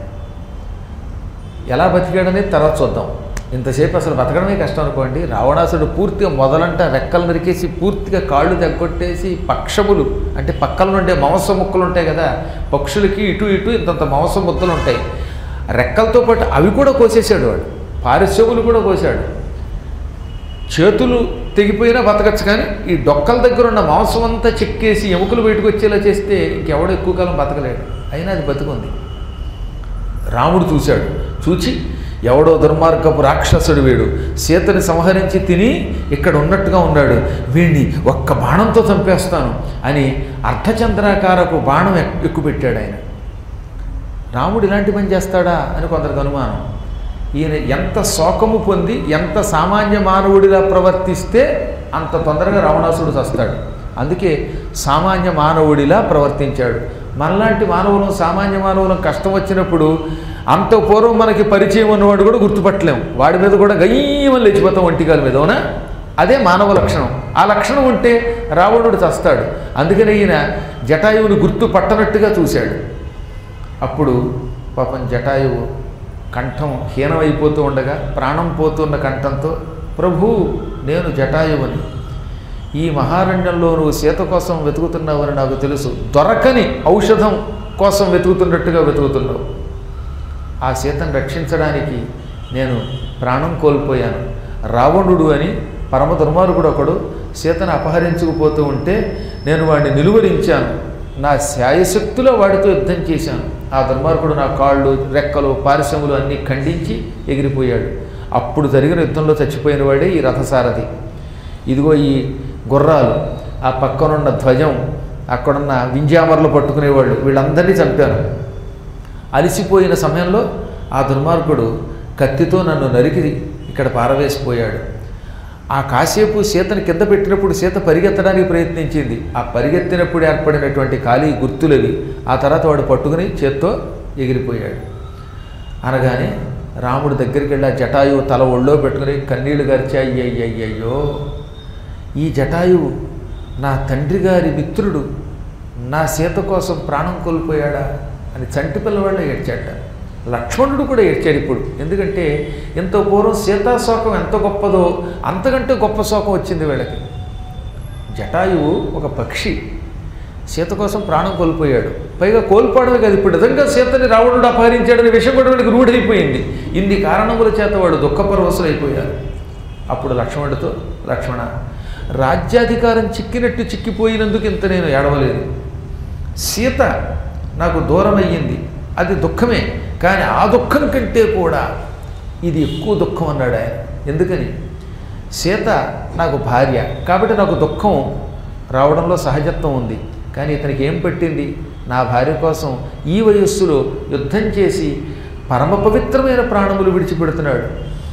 ఎలా బతికాడనేది తర్వాత చూద్దాం. ఇంతసేపు అసలు బతకడమే కష్టం అనుకోండి. రావణాసుడు పూర్తిగా మొదలంట రెక్కలు నరికేసి పూర్తిగా కాళ్ళు తెగ్గొట్టేసి పక్షములు అంటే పక్కల నుండే మాంసం ముక్కలు ఉంటాయి కదా, పక్షులకి ఇటు ఇంతంత మాంసం ముద్దలు ఉంటాయి. రెక్కలతో పాటు అవి కూడా కోసేసాడు వాడు. పారిశ్రములు కూడా కోసాడు. చేతులు తెగిపోయినా బతకచ్చు, కానీ ఈ డొక్కల దగ్గర ఉన్న మాంసం అంతా చెక్కేసి ఎముకలు బయటకు వచ్చేలా చేస్తే ఇంకెవడో ఎక్కువ కాలం బతకలేడు. అయినా అది బతుకుంది. రాముడు చూశాడు. చూచి ఎవడో దుర్మార్గపు రాక్షసుడు వీడు, సీతని సంహరించి తిని ఇక్కడ ఉన్నట్టుగా ఉన్నాడు, వీడిని ఒక్క బాణంతో చంపేస్తాను అని అర్ధచంద్రాకారపు బాణం ఎక్కుపెట్టాడు ఆయన. రాముడు ఇలాంటి పని చేస్తాడా అని కొందరికి అనుమానం. ఈయన ఎంత శోకము పొంది ఎంత సామాన్య మానవుడిగా ప్రవర్తిస్తే అంత తొందరగా రావణాసుడు చస్తాడు. అందుకే సామాన్య మానవుడిలా ప్రవర్తించాడు. మనలాంటి మానవులం, సామాన్య మానవులం కష్టం వచ్చినప్పుడు అంత పూర్వం మనకి పరిచయం ఉన్నవాడు కూడా గుర్తుపట్టలేము. వాడి మీద కూడా గయ్యమని లేచిపోతాం ఒంటికాల మీద. అవునా? అదే మానవ లక్షణం. ఆ లక్షణం ఉంటే రావణుడు చస్తాడు. అందుకని ఈయన జటాయువుని గుర్తుపట్టనట్టుగా చూశాడు. అప్పుడు పాపం జటాయువు కంఠం హీనమైపోతూ ఉండగా ప్రాణం పోతున్న కంఠంతో, ప్రభు నేను జటాయువుని, ఈ మహారణ్యంలో నువ్వు సీత కోసం వెతుకుతున్నావని నాకు తెలుసు, దొరకని ఔషధం కోసం వెతుకుతున్నట్టుగా వెతుకుతున్నావు. ఆ సీతను రక్షించడానికి నేను ప్రాణం కోల్పోయాను. రావణుడు అని పరమ దుర్మార్గుడు ఒకడు సీతను అపహరించుకుపోతూ ఉంటే నేను వాడిని నిలువరించాను. నా శాయశక్తిలో వాడితో యుద్ధం చేశాను. ఆ దుర్మార్గుడు నా కాళ్ళు, రెక్కలు, పారిశ్రములు అన్నీ ఖండించి ఎగిరిపోయాడు. అప్పుడు జరిగిన యుద్ధంలో చచ్చిపోయిన వాడే ఈ రథసారథి. ఇదిగో ఈ గుర్రాలు, ఆ పక్కనున్న ధ్వజం, అక్కడున్న వింజామరలు పట్టుకునేవాళ్ళు, వీళ్ళందరినీ చంపాను. అలసిపోయిన సమయంలో ఆ దుర్మార్గుడు కత్తితో నన్ను నరికి ఇక్కడ పారవేసిపోయాడు. ఆ కాసేపు సీతను కింద పెట్టినప్పుడు సీత పరిగెత్తడానికి ప్రయత్నించింది. ఆ పరిగెత్తినప్పుడు ఏర్పడినటువంటి ఖాళీ గుర్తులవి. ఆ తర్వాత వాడు పట్టుకుని చేత్తో ఎగిరిపోయాడు. అనగానే రాముడి దగ్గరికి వెళ్ళి ఆ జటాయువు తల ఒళ్ళో పెట్టుకుని కన్నీళ్లు గార్చి, అయ్యయ్యయ్యో ఈ జటాయువు నా తండ్రి గారి మిత్రుడు, నా సీత కోసం ప్రాణం కోల్పోయాడా అని చంటి పిల్లవాళ్ళ ఏడ్చాట. లక్ష్మణుడు కూడా ఏడ్చాడు ఇప్పుడు. ఎందుకంటే ఎంతో పూర్వం సీతాశోకం ఎంత గొప్పదో అంతకంటే గొప్ప శోకం వచ్చింది వీళ్ళకి. జటాయువు ఒక పక్షి, సీత కోసం ప్రాణం కోల్పోయాడు. పైగా కోల్పోవడమే కాదు, ఇప్పుడు నిజంగా సీతని రావణుడు అపహరించాడని విషయం కూడా వీళ్ళకి రూఢైపోయింది. ఇన్ని కారణముల చేత వాడు దుఃఖపరవశులైపోయారు. అప్పుడు లక్ష్మణుడితో, లక్ష్మణ రాజ్యాధికారం చిక్కినట్టు చిక్కిపోయినందుకు ఇంత నేను ఏడవలేదు. సీత నాకు దూరం అయ్యింది, అది దుఃఖమే, కానీ ఆ దుఃఖం కంటే కూడా ఇది ఎక్కువ దుఃఖం అన్నాడు ఆయన. ఎందుకని? సీత నాకు భార్య కాబట్టి నాకు దుఃఖం రావడంలో సహజత్వం ఉంది. కానీ ఇతనికి ఏం పట్టింది? నా భార్య కోసం ఈ వయస్సులో యుద్ధం చేసి పరమ పవిత్రమైన ప్రాణములు విడిచిపెడుతున్నాడు.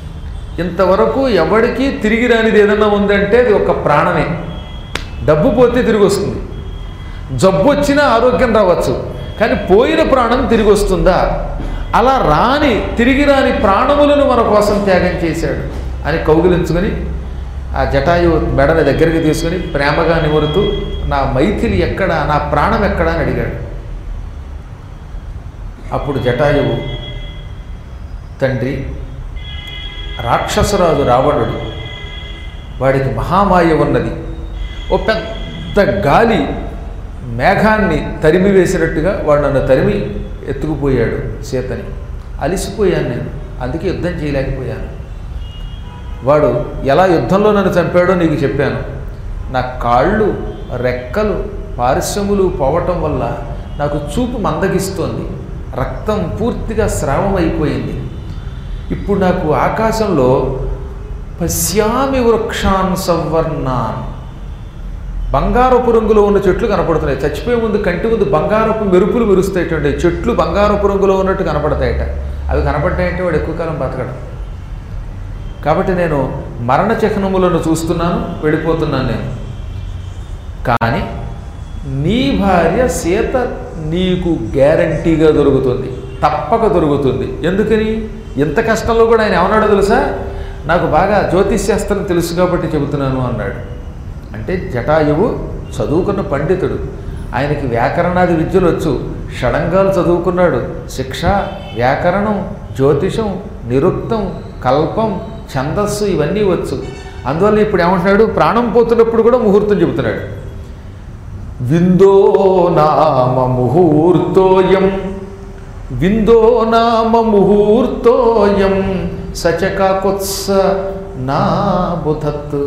ఇంతవరకు ఎవడికి తిరిగి రానిది ఏదన్నా ఉందంటే అది ఒక ప్రాణమే. డబ్బు పోతే తిరిగి వస్తుంది, జబ్బు వచ్చినా ఆరోగ్యం రావచ్చు, కానీ పోయిన ప్రాణం తిరిగి వస్తుందా? అలా తిరిగి రాని ప్రాణములను మన కోసం త్యాగం చేశాడు అని కౌగిలించుకొని ఆ జటాయు మెడని దగ్గరికి తీసుకొని ప్రేమగా నిమురుతూ, నా మైథిలి ఎక్కడా, నా ప్రాణం ఎక్కడా అని అడిగాడు. అప్పుడు జటాయువు, తండ్రి రాక్షసరాజు రావణుడు, వాడికి మహామాయ ఉన్నది. ఓ పెద్ద గాలి మేఘాన్ని తరిమి వేసినట్టుగా వాడు నన్ను తరిమి ఎత్తుకుపోయాడు సీతని. అలిసిపోయాను నేను, అందుకే యుద్ధం చేయలేకపోయాను. వాడు ఎలా యుద్ధంలో నన్ను చంపాడో నీకు చెప్పాను. నా కాళ్ళు, రెక్కలు, పారిశ్రములు పోవటం వల్ల నాకు చూపు మందగిస్తోంది, రక్తం పూర్తిగా స్రావం అయిపోయింది. ఇప్పుడు నాకు ఆకాశంలో పశ్యామి వృక్షాన్ సవర్ణాన్, బంగారపు రంగులో ఉన్న చెట్లు కనపడుతున్నాయి. చచ్చిపోయే ముందు కంటి ముందు బంగారపు మెరుపులు మెరుస్తాయిటండి, చెట్లు బంగారపు రంగులో ఉన్నట్టు కనపడతాయట. అవి కనపడ్డాయంటే వాడు ఎక్కువ కాలం బతకడం. కాబట్టి నేను మరణ చిహ్నములను చూస్తున్నాను, వెళ్ళిపోతున్నాను నేను. కానీ నీ భార్య సీత నీకు గ్యారంటీగా దొరుకుతుంది, తప్పక దొరుకుతుంది. ఎందుకని? ఇంత కష్టంలో కూడా ఆయన ఏమన్నాడో తెలుసా? నాకు బాగా జ్యోతిష్శాస్త్రం తెలుసు కాబట్టి చెబుతున్నాను అన్నాడు. అంటే జటాయువు చదువుకున్న పండితుడు, ఆయనకి వ్యాకరణాది విద్యలు వచ్చు, షడంగాలు చదువుకున్నాడు. శిక్ష, వ్యాకరణం, జ్యోతిషం, నిరుక్తం, కల్పం, ఛందస్సు ఇవన్నీ వచ్చు. అందువల్ల ఇప్పుడు ఏమంటున్నాడు? ప్రాణం పోతున్నప్పుడు కూడా ముహూర్తం చెబుతున్నాడు. విందో నామ ముహూర్తోయం, విందో నామ ముహూర్తోయం సచకాకుత్స నా బుధత్.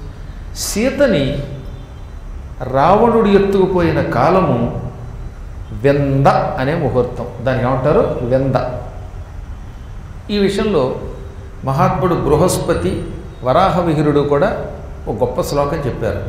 సీతని రావణుడు ఎత్తుకుపోయిన కాలము వెంద అనే ముహూర్తం. దానికి ఏమంటారు? వెంద. ఈ విషయంలో మహాత్ముడు బృహస్పతి, వరాహవిహిరుడు కూడా ఒక గొప్ప శ్లోకం చెప్పారు.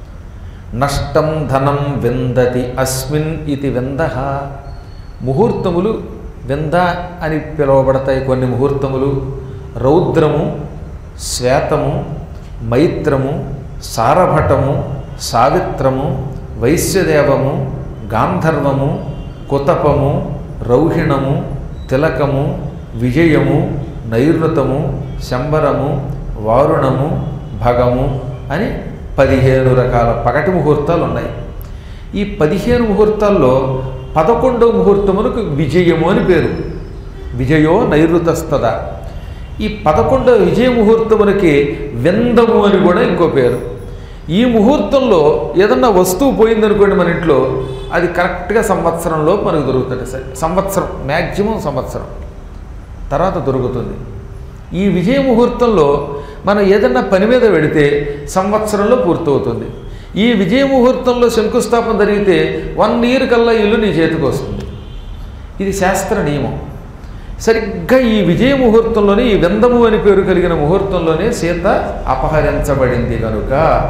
నష్టం ధనం విందతి అస్మిన్ ఇది విందః. ముహూర్తములు వింద అని పిలువబడతాయి. కొన్ని ముహూర్తములు రౌద్రము, శ్వేతము, మైత్రము, సారభటము, సావిత్రము, వైశ్యదేవము, గాంధర్వము, కుతపము, రౌహిణము, తిలకము, విజయము, నైరుతము, శంబరము, వారుణము, భగము అని 15 రకాల పగటి ముహూర్తాలు ఉన్నాయి. ఈ 15 ముహూర్తాల్లో 11వ ముహూర్తమునకు విజయము అని పేరు. విజయో నైరుతస్తద. ఈ 11వ విజయ ముహూర్తమునికి విందము అని కూడా ఇంకో పేరు. ఈ ముహూర్తంలో ఏదన్నా వస్తువు పోయిందనుకోండి మన ఇంట్లో, అది కరెక్ట్గా సంవత్సరంలో మనకు దొరుకుతుంది. సరే, సంవత్సరం మ్యాక్సిమం సంవత్సరం తర్వాత దొరుకుతుంది. ఈ విజయ ముహూర్తంలో మనం ఏదన్నా పని మీద వెడితే సంవత్సరంలో పూర్తవుతుంది. ఈ విజయ ముహూర్తంలో శంకుస్థాపన జరిగితే 1 year కల్లా ఇల్లు నీ చేతికి వస్తుంది. ఇది శాస్త్ర నియమం. సరిగ్గా ఈ విజయ ముహూర్తంలోనే, ఈ విందము అని పేరు కలిగిన ముహూర్తంలోనే సీత అపహరించబడింది కనుక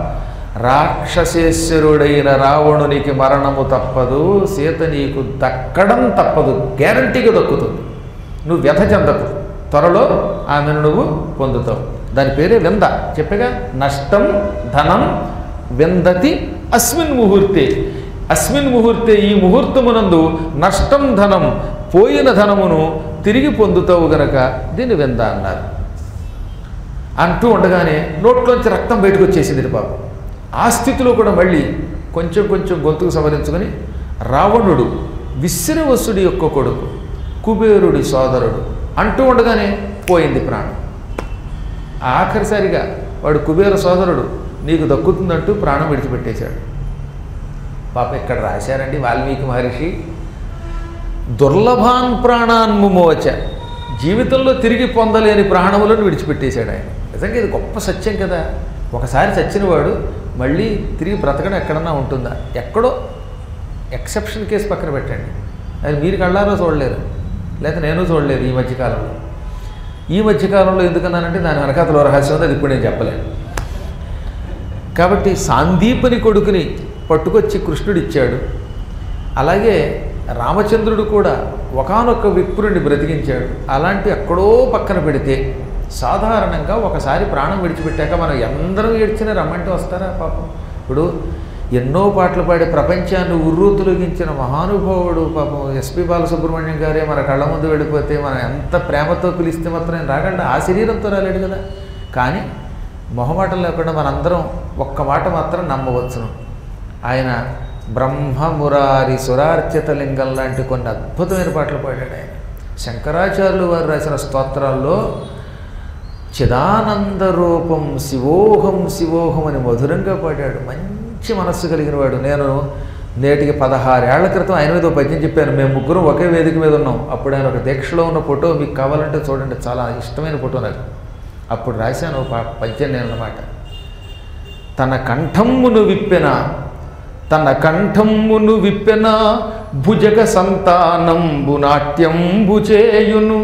రాక్షసేశ్వరుడైన రావణునికి మరణము తప్పదు, సీత నీకు దక్కడం తప్పదు, గ్యారంటీగా దక్కుతుంది. నువ్వు వ్యథ చెందకు, త్వరలో ఆమెను నువ్వు పొందుతావు. దాని పేరే వింద. చెప్పగా నష్టం ధనం విందతి అస్మిన్ ముహూర్తే. అస్మిన్ ముహూర్తే, ఈ ముహూర్తమునందు నష్టం ధనం, పోయిన ధనమును తిరిగి పొందుతావు గనక దీన్ని వింద అన్నారు. అంటూ ఉండగానే నోట్లోంచి రక్తం బయటకు వచ్చేసింది పాపం. ఆ స్థితిలో కూడా మళ్ళీ కొంచెం కొంచెం గొంతుకు సవరించుకొని రావణుడు విశ్రవసుడి యొక్క కొడుకు, కుబేరుడి సోదరుడు అంటూ ఉండగానే పోయింది ప్రాణం. ఆఖరిసారిగా వాడు కుబేర సోదరుడు నీకు దక్కుతుందంటూ ప్రాణం విడిచిపెట్టేశాడు. పాప ఇక్కడ రాశారండి వాల్మీకి మహర్షి, దుర్లభాన్ ప్రాణాన్ ముమోచ, జీవితంలో తిరిగి పొందలేని ప్రాణములను విడిచిపెట్టేశాడు ఆయన. నిజంగా ఇది గొప్ప సత్యం కదా. ఒకసారి చచ్చినవాడు మళ్ళీ తిరిగి బ్రతకడం ఎక్కడన్నా ఉంటుందా? ఎక్కడో ఎక్సెప్షన్ కేసు పక్కన పెట్టండి, అది మీరు కళ్ళారో చూడలేరు, లేకపోతే నేను చూడలేదు ఈ మధ్యకాలంలో. ఈ మధ్యకాలంలో ఎందుకన్నానంటే దాని వెనకాతలో రహస్యం ఉంది, అది ఇప్పుడు నేను చెప్పలేను. కాబట్టి సాందీపని కొడుకుని పట్టుకొచ్చి కృష్ణుడు ఇచ్చాడు. అలాగే రామచంద్రుడు కూడా ఒకానొక విప్రుని బ్రతికించాడు. అలాంటి ఎక్కడో పక్కన పెడితే సాధారణంగా ఒకసారి ప్రాణం విడిచిపెట్టాక మనం ఎందరం ఏడ్చినా రమ్మంటే వస్తారా పాపం? ఇప్పుడు ఎన్నో పాటలు పాడి ప్రపంచాన్ని ఉర్రూతులగించిన మహానుభావుడు పాపం ఎస్పి బాలసుబ్రహ్మణ్యం గారే మన కళ్ళ ముందు వెళ్ళిపోతే మనం ఎంత ప్రేమతో పిలిస్తే మాత్రం రాగలడా? ఆ శరీరంతో రాలేడు కదా. కానీ మొహమాటం లేకుండా మనందరం ఒక్క మాట మాత్రం నమ్మవచ్చును, ఆయన బ్రహ్మమురారి సురార్చిత లింగం లాంటి కొన్ని అద్భుతమైన పాటలు పాడాడు ఆయన. శంకరాచార్యులు వారు రాసిన స్తోత్రాల్లో చిదానంద రూపం శివోహం శివోహం అని మధురంగా పాడాడు. మంచి మనస్సు కలిగిన వాడు. నేను నేటికి 16 ఏళ్ల క్రితం ఆయన మీద పద్యం చెప్పాను. మేము ముగ్గురం ఒకే వేదిక మీద ఉన్నాం. అప్పుడు ఆయన ఒక దీక్షలో ఉన్న ఫోటో మీకు కావాలంటే చూడండి, చాలా ఇష్టమైన ఫోటో నాకు. అప్పుడు రాశాను పద్యం నేను అన్నమాట. తన కంఠమ్మును విప్పెన, తన కంఠమ్మును విప్పెన భుజగ సంతానంబు నాట్యంబు చేయును.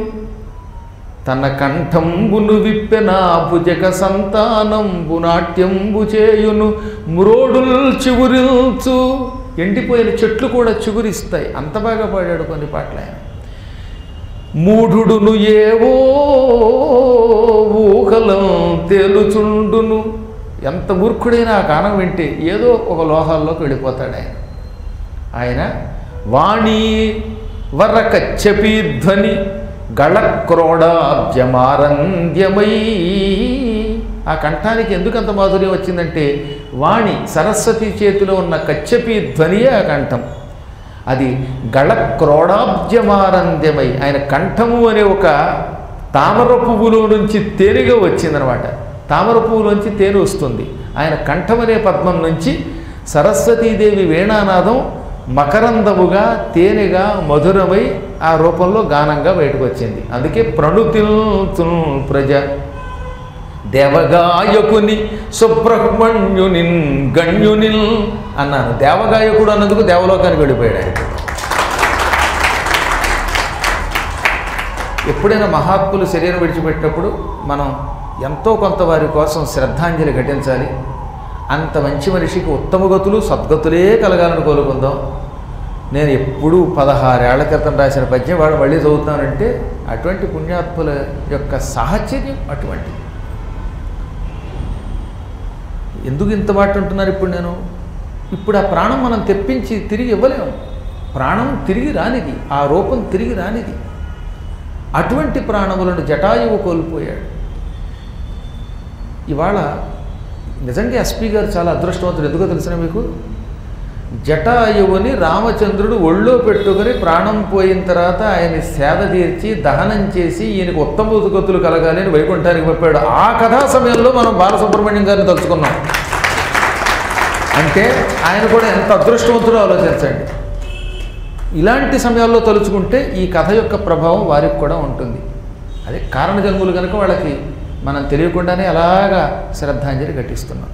తన కంఠంబును విప్పెన భుజగ సంతానంబు నాట్యంబు చేయును. మ్రోడుల్ చిగురిల్చు, ఎండిపోయిన చెట్లు కూడా చిగురిస్తాయి. అంత బాగా పాడాడు కొన్ని పాటలు ఆయన. మూఢుడును ఏవో ఊహలం తేలుచుండును. ఎంత మూర్ఖుడైనా ఆ గానం వింటే ఏదో ఒక లోహాల్లోకి వెళ్ళిపోతాడు ఆయన. ఆయన వాణి వరకచ్చపీ ధ్వని గళక్రోడాబ్జమారంధ్యమై. ఆ కంఠానికి ఎందుకంత మాధుర్యం వచ్చిందంటే వాణి సరస్వతి చేతిలో ఉన్న కచ్చపీ ధ్వనియే ఆ కంఠం. అది గళక్రోడాబ్జమారంధ్యమై, ఆయన కంఠము అనే ఒక తామర పువ్వులో నుంచి తేనెగా వచ్చిందనమాట. తామర పువ్వులోంచి తేనె వస్తుంది. ఆయన కంఠం అనే పద్మం నుంచి సరస్వతీదేవి వేణానాదం మకరందముగా తేనెగా మధురమై ఆ రూపంలో గానంగా బయటకు వచ్చింది. అందుకే ప్రణుతిల్ ప్రజ దేవగాయకుని సుబ్రహ్మణ్యుని గణ్యునిల్ అన్నాను. దేవగాయకుడు అన్నందుకు దేవలోకానికి వెళ్ళిపోయాడు ఆయన. ఎప్పుడైనా మహాత్ములు శరీరం విడిచిపెట్టినప్పుడు మనం ఎంతో కొంత వారి కోసం శ్రద్ధాంజలి ఘటించాలి. అంత మంచి మనిషికి ఉత్తమ గతులు సద్గతులే కలగాలని కోరుకుందాం. నేను ఎప్పుడూ 16 ఏళ్ల క్రితం రాసిన పద్యం వాడు మళ్ళీ చదువుతానంటే అటువంటి పుణ్యాత్ముల యొక్క సాహచర్యం అటువంటి. ఎందుకు ఇంత మాట అంటున్నారు ఇప్పుడు నేను? ఇప్పుడు ఆ ప్రాణం మనం తెప్పించి తిరిగి ఇవ్వలేము. ప్రాణం తిరిగి రానిది, ఆ రూపం తిరిగి రానిది. అటువంటి ప్రాణములను జటాయువు కోల్పోయాడు. ఇవాళ నిజంగా ఎస్పీ గారు చాలా అదృష్టవంతుడు. ఎందుకో తెలిసిన మీకు, జటాయువుని రామచంద్రుడు ఒళ్ళో పెట్టుకుని ప్రాణం పోయిన తర్వాత ఆయన సేద తీర్చి దహనం చేసి ఈయనకు ఉత్తమ గతులు కలగాలి అని వైకుంఠానికి పంపాడు. ఆ కథా సమయంలో మనం బాలసుబ్రహ్మణ్యం గారిని తలుచుకున్నాం. అంటే ఆయన కూడా ఎంత అదృష్టవంతుడో ఆలోచించండి. ఇలాంటి సమయాల్లో తలుచుకుంటే ఈ కథ యొక్క ప్రభావం వారికి కూడా ఉంటుంది. అదే కారణ జన్ములు కనుక వాళ్ళకి మనం తెలియకుండానే అలాగా శ్రద్ధాంజలి ఘటిస్తున్నాం.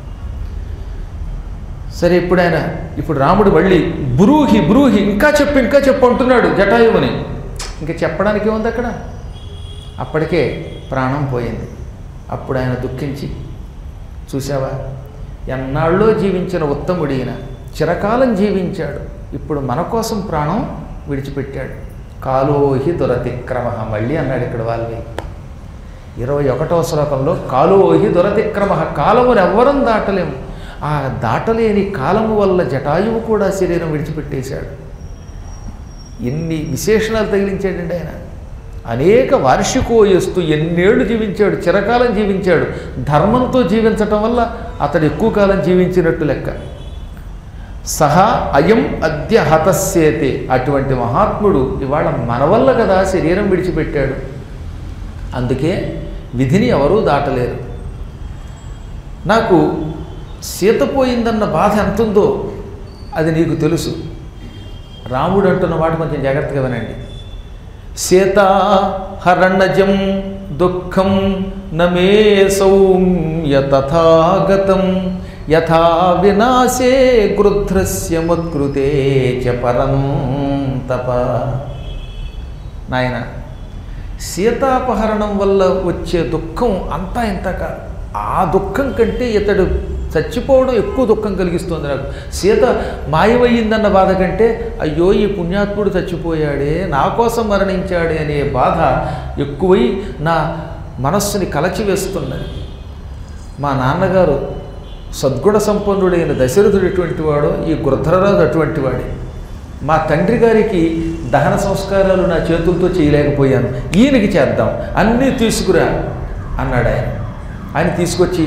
సరే, ఇప్పుడు రాముడు మళ్ళీ బ్రూహి బ్రూహి ఇంకా చెప్పు అంటున్నాడు జటాయువుని. ఇంకా చెప్పడానికి ఏముంది అక్కడ? అప్పటికే ప్రాణం పోయింది. అప్పుడు ఆయన దుఃఖించి, చూసావా, ఎన్నాళ్ళో జీవించిన ఉత్తముడైన చిరకాలం జీవించాడు, ఇప్పుడు మన కోసం ప్రాణం విడిచిపెట్టాడు. కాలోహి దురతిక్రమ. మళ్ళీ అన్నాడు ఇక్కడ వాల్మీకి 21వ శ్లోకంలో, కాలోహి దురతిక్రమ. కాలమును ఎవ్వరం దాటలేము. ఆ దాటలేని కాలము వల్ల జటాయువు కూడా శరీరం విడిచిపెట్టేశాడు. ఎన్ని విశేషణాలు తగిలించాడండి ఆయన. అనేక వార్షికోయస్తు, ఎన్నేళ్లు జీవించాడు, చిరకాలం జీవించాడు. ధర్మంతో జీవించటం వల్ల అతడు ఎక్కువ కాలం జీవించినట్టు లెక్క. సహా అయం అద్య హతస్యేతే. అటువంటి మహాత్ముడు ఇవాళ మన వల్ల కదా శరీరం విడిచిపెట్టాడు. అందుకే విధిని ఎవరూ దాటలేరు. నాకు సీత పోయిందన్న బాధ ఎంతుందో అది నీకు తెలుసు. రాముడు అంటున్న మాట కొంచెం జాగ్రత్తగా వినండి. సీతా హరణజం దుఃఖం నమే సౌమ్య తథాగతం యథా వినాశే గృధ్రస్య మత్కృతే చ పరంతప. నాయన, సీతాపహరణం వల్ల వచ్చే దుఃఖం అంతా ఇంత కాదు. ఆ దుఃఖం కంటే ఇతడు చచ్చిపోవడం ఎక్కువ దుఃఖం కలిగిస్తుంది నాకు. సీత మాయమయ్యిందన్న బాధ కంటే, అయ్యో ఈ పుణ్యాత్ముడు చచ్చిపోయాడే, నా కోసం మరణించాడే అనే బాధ ఎక్కువై నా మనస్సుని కలచివేస్తున్నది. మా నాన్నగారు సద్గుణ సంపన్నుడైన దశరథుడు ఎటువంటి వాడో ఈ గృధ్రరాజు అటువంటి వాడే. మా తండ్రి గారికి దహన సంస్కారాలు నా చేతులతో చేయలేకపోయాను, ఈయనకి చేద్దాం, అన్నీ తీసుకురా అన్నాడు ఆయన. ఆయన తీసుకొచ్చి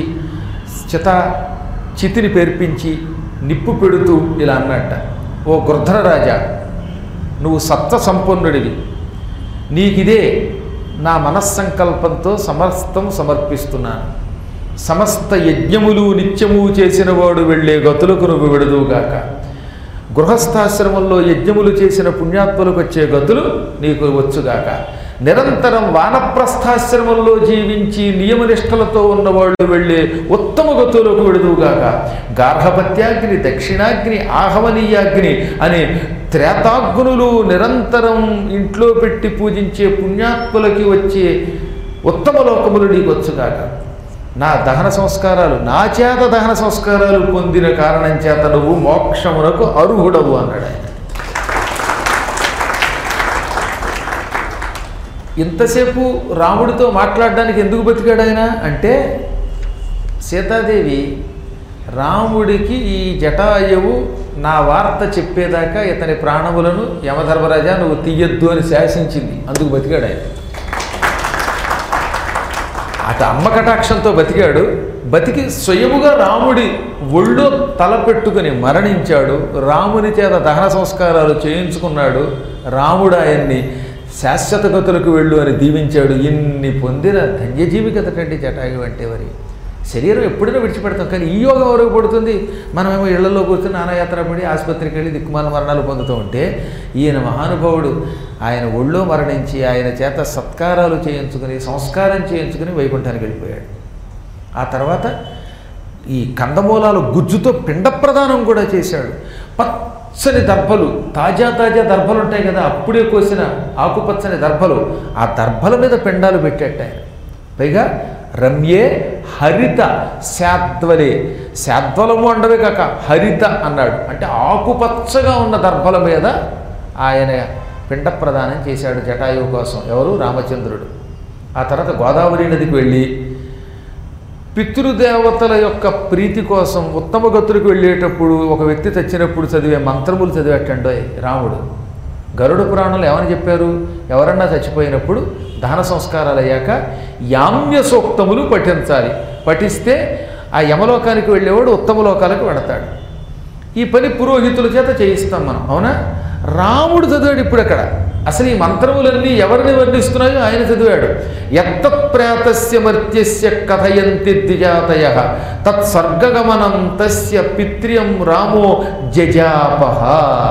చితిని పేర్పించి నిప్పు పెడుతూ ఇలా అన్నట్ట, ఓ గృధ్రరాజా, నువ్వు సత్వ సంపన్నుడివి, నీకిదే నా మనస్సంకల్పంతో సమస్తం సమర్పిస్తున్నాను. సమస్త యజ్ఞములు నిత్యము చేసిన వాడు వెళ్ళే గతులకు నువ్వు విడుదువుగాక. గృహస్థాశ్రమంలో యజ్ఞములు చేసిన పుణ్యాత్ములకు వచ్చే గతులు నీకు వచ్చుగాక. నిరంతరం వానప్రస్థాశ్రమంలో జీవించి నియమనిష్టలతో ఉన్నవాళ్ళు వెళ్ళే ఉత్తమ గతులకు విడుదువుగాక. గార్హపత్యాగ్ని, దక్షిణాగ్ని, ఆహవనీయాగ్ని అనే త్రేతాగ్నులు నిరంతరం ఇంట్లో పెట్టి పూజించే పుణ్యాత్ములకి వచ్చే ఉత్తమ లోకములు నీకు వచ్చుగాక. నా దహన సంస్కారాలు, నా చేత దహన సంస్కారాలు పొందిన కారణం చేత నువ్వు మోక్షమునకు అర్హుడవు అన్నాడు ఆయన. ఇంతసేపు రాముడితో మాట్లాడడానికి ఎందుకు బతికాడు ఆయన అంటే, సీతాదేవి రాముడికి ఈ జటాయువు నా వార్త చెప్పేదాకా ఇతని ప్రాణములను యమధర్మరాజా నువ్వు తీయొద్దు అని శాసించింది. అందుకు బతికాడు ఆయన. అటు అమ్మ కటాక్షంతో బతికాడు. బతికి స్వయముగా రాముడి ఒళ్ళో తల పెట్టుకుని మరణించాడు. రాముని చేత దహన సంస్కారాలు చేయించుకున్నాడు. రాముడు ఆయన్ని శాశ్వత గతులకు వెళ్ళు అని దీవించాడు. ఇన్ని పొందిన ధన్యజీవి కదటండి జటాయువు అంటే. మరి శరీరం ఎప్పుడైనా విడిచిపెడతాం, కానీ ఈ యోగం ఎవరికి పడుతుంది? మనమేమో ఇళ్లలో కూర్చొని నానాయాత్ర పడి ఆసుపత్రికి వెళ్ళి దిక్కుమాల మరణాలు పొందుతూ ఉంటే, ఈయన మహానుభావుడు ఆయన ఒళ్ళో మరణించి ఆయన చేత సత్కారాలు చేయించుకుని సంస్కారం చేయించుకుని వైకుంఠానికి వెళ్ళిపోయాడు. ఆ తర్వాత ఈ కందమూలాలు గుజ్జుతో పిండ ప్రదానం కూడా చేశాడు. పచ్చని దర్భలు, తాజా దర్భలు ఉంటాయి కదా, అప్పుడే కోసిన ఆకుపచ్చని దర్భలు, ఆ దర్భల మీద పిండాలు పెట్టేట ఆయన. పైగా రమ్యే హరిత శాద్వలే, శాద్వలము అండవే కాక హరిత అన్నాడు. అంటే ఆకుపచ్చగా ఉన్న దర్భల మీద ఆయన పిండ ప్రదానం చేశాడు జటాయువు కోసం. ఎవరు? రామచంద్రుడు. ఆ తర్వాత గోదావరి నదికి వెళ్ళి పితృదేవతల యొక్క ప్రీతి కోసం ఉత్తమ గతులకు వెళ్ళేటప్పుడు ఒక వ్యక్తి చచ్చినప్పుడు చదివే మంత్రములు చదివేటండో రాముడు. గరుడ పురాణంలో ఏమని చెప్పారు? ఎవరన్నా చచ్చిపోయినప్పుడు దహన సంస్కారాలు అయ్యాక యామ్య సూక్తములు పఠించాలి. పఠిస్తే ఆ యమలోకానికి వెళ్ళేవాడు ఉత్తమ లోకాలకు వెడతాడు. ఈ పని పురోహితుల చేత చేయిస్తాం మనం, అవునా? రాముడు చదివాడు ఇప్పుడు అక్కడ. అసలు ఈ మంత్రములన్నీ ఎవరిని వర్ణిస్తున్నాయో ఆయన చదివాడు. యత్తత్ప్రేతస్య మర్త్యస్య కథయంతి ద్విజాతయః తత్సర్గగమనం తస్య పిత్ర్యం రామో జజాపహ.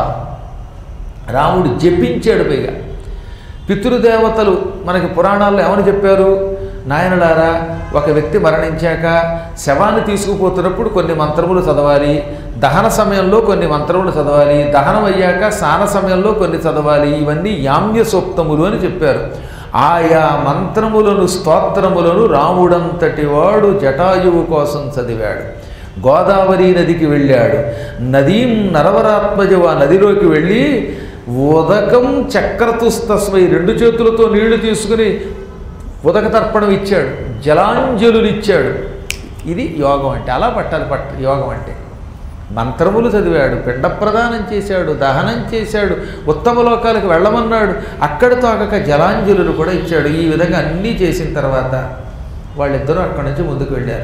రాముడు జపించాడు. పైగా పితృదేవతలు మనకి పురాణాల్లో ఏమని చెప్పారు? నాయనలారా, ఒక వ్యక్తి మరణించాక శవాన్ని తీసుకుపోతున్నప్పుడు కొన్ని మంత్రములు చదవాలి, దహన సమయంలో కొన్ని మంత్రములు చదవాలి, దహనం అయ్యాక స్నాన సమయంలో కొన్ని చదవాలి. ఇవన్నీ యామ్య సూక్తములు అని చెప్పారు. ఆయా మంత్రములను స్తోత్రములను రాముడంతటి వాడు జటాయువు కోసం చదివాడు. గోదావరి నదికి వెళ్ళాడు. నదీం నరవరాత్మజవు, ఆ నదిలోకి వెళ్ళి ఉదకం చక్రతుస్తస్మై, 2 చేతులతో నీళ్లు తీసుకుని ఉదక తర్పణం ఇచ్చాడు, జలాంజలులు ఇచ్చాడు. ఇది యోగం అంటే. అలా పట్టాలి యోగం అంటే. మంత్రములు చదివాడు, పిండ ప్రదానం చేశాడు, దహనం చేశాడు, ఉత్తమ లోకాలకు వెళ్ళమన్నాడు, అక్కడితో ఆగక జలాంజలులు కూడా ఇచ్చాడు. ఈ విధంగా అన్నీ చేసిన తర్వాత వాళ్ళిద్దరూ అక్కడి నుంచి ముందుకు వెళ్ళారు.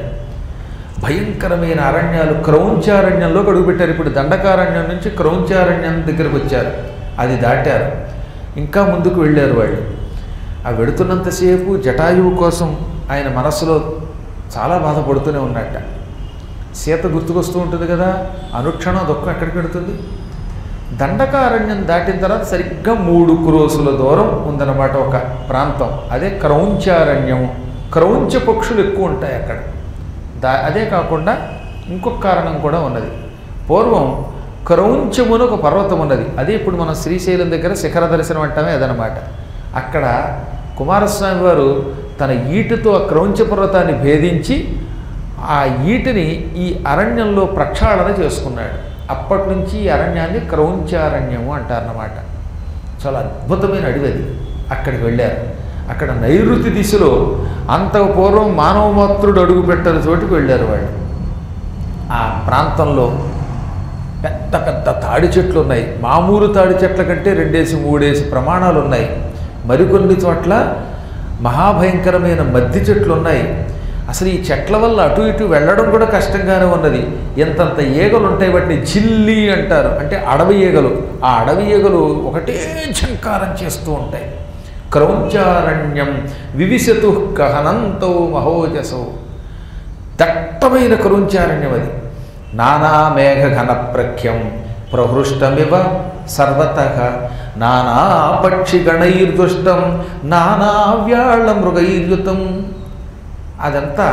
భయంకరమైన అరణ్యాలు, క్రౌంచారణ్యంలోకి అడుగుపెట్టారు. ఇప్పుడు దండకారణ్యం నుంచి క్రౌంచారణ్యం దగ్గరకు వచ్చారు. అది దాటారు. ఇంకా ముందుకు వెళ్ళారు వాళ్ళు. ఆ వెడుతున్నంతసేపు జటాయువు కోసం ఆయన మనస్సులో చాలా బాధపడుతూనే ఉన్నట్ట. సీత గుర్తుకొస్తూ ఉంటుంది కదా, అనుక్షణం దుఃఖం ఎక్కడికి పెడుతుంది. దండకారణ్యం దాటిన తర్వాత సరిగ్గా 3 క్రోసుల దూరం ఉందన్నమాట ఒక ప్రాంతం. అదే క్రౌంచారణ్యం. క్రౌంచ పక్షులు ఎక్కువ ఉంటాయి అక్కడ. అదే కాకుండా ఇంకొక కారణం కూడా ఉన్నది. పూర్వం క్రౌంచమును ఒక పర్వతం ఉన్నది. అదే ఇప్పుడు మనం శ్రీశైలం దగ్గర శిఖర దర్శనం అంటామే అదనమాట. అక్కడ కుమారస్వామి వారు తన ఈటుతో ఆ క్రౌంచ పర్వతాన్ని భేదించి ఆ ఈటిని ఈ అరణ్యంలో ప్రక్షాళన చేసుకున్నాడు. అప్పటి నుంచి ఈ అరణ్యాన్ని క్రౌంచారణ్యము అంటారన్నమాట. చాలా అద్భుతమైన అడవి అది. అక్కడికి వెళ్ళారు. అక్కడ నైరుతి దిశలో అంతకు పూర్వం మానవమాత్రుడు అడుగు పెట్టని చోటుకు వెళ్ళారు వాళ్ళు. ఆ ప్రాంతంలో పెద్ద పెద్ద తాడి చెట్లు ఉన్నాయి. మామూలు తాడి చెట్ల కంటే 2-3 ప్రమాణాలు ఉన్నాయి. మరికొన్ని చోట్ల మహాభయంకరమైన మద్ది చెట్లు ఉన్నాయి. అసలు ఈ చెట్ల వల్ల అటు ఇటు వెళ్ళడం కూడా కష్టంగానే ఉన్నది. ఎంతంత ఈగలు ఉంటాయి. వాటిని చిల్లి అంటారు, అంటే అడవి ఈగలు. ఆ అడవి ఈగలు ఒకటే ఝంకారం చేస్తూ ఉంటాయి. క్రౌంచారణ్యం వివిశతు గహనంతో మహోజసౌ. దట్టమైన క్రౌంచారణ్యం అది. నానా మేఘ ఘన ప్రఖ్యం ప్రహృష్టమివ సర్వతః నానా పక్షిగణైర్దుష్టం నానా వ్యాళ మృగైర్యుతం. అదంతా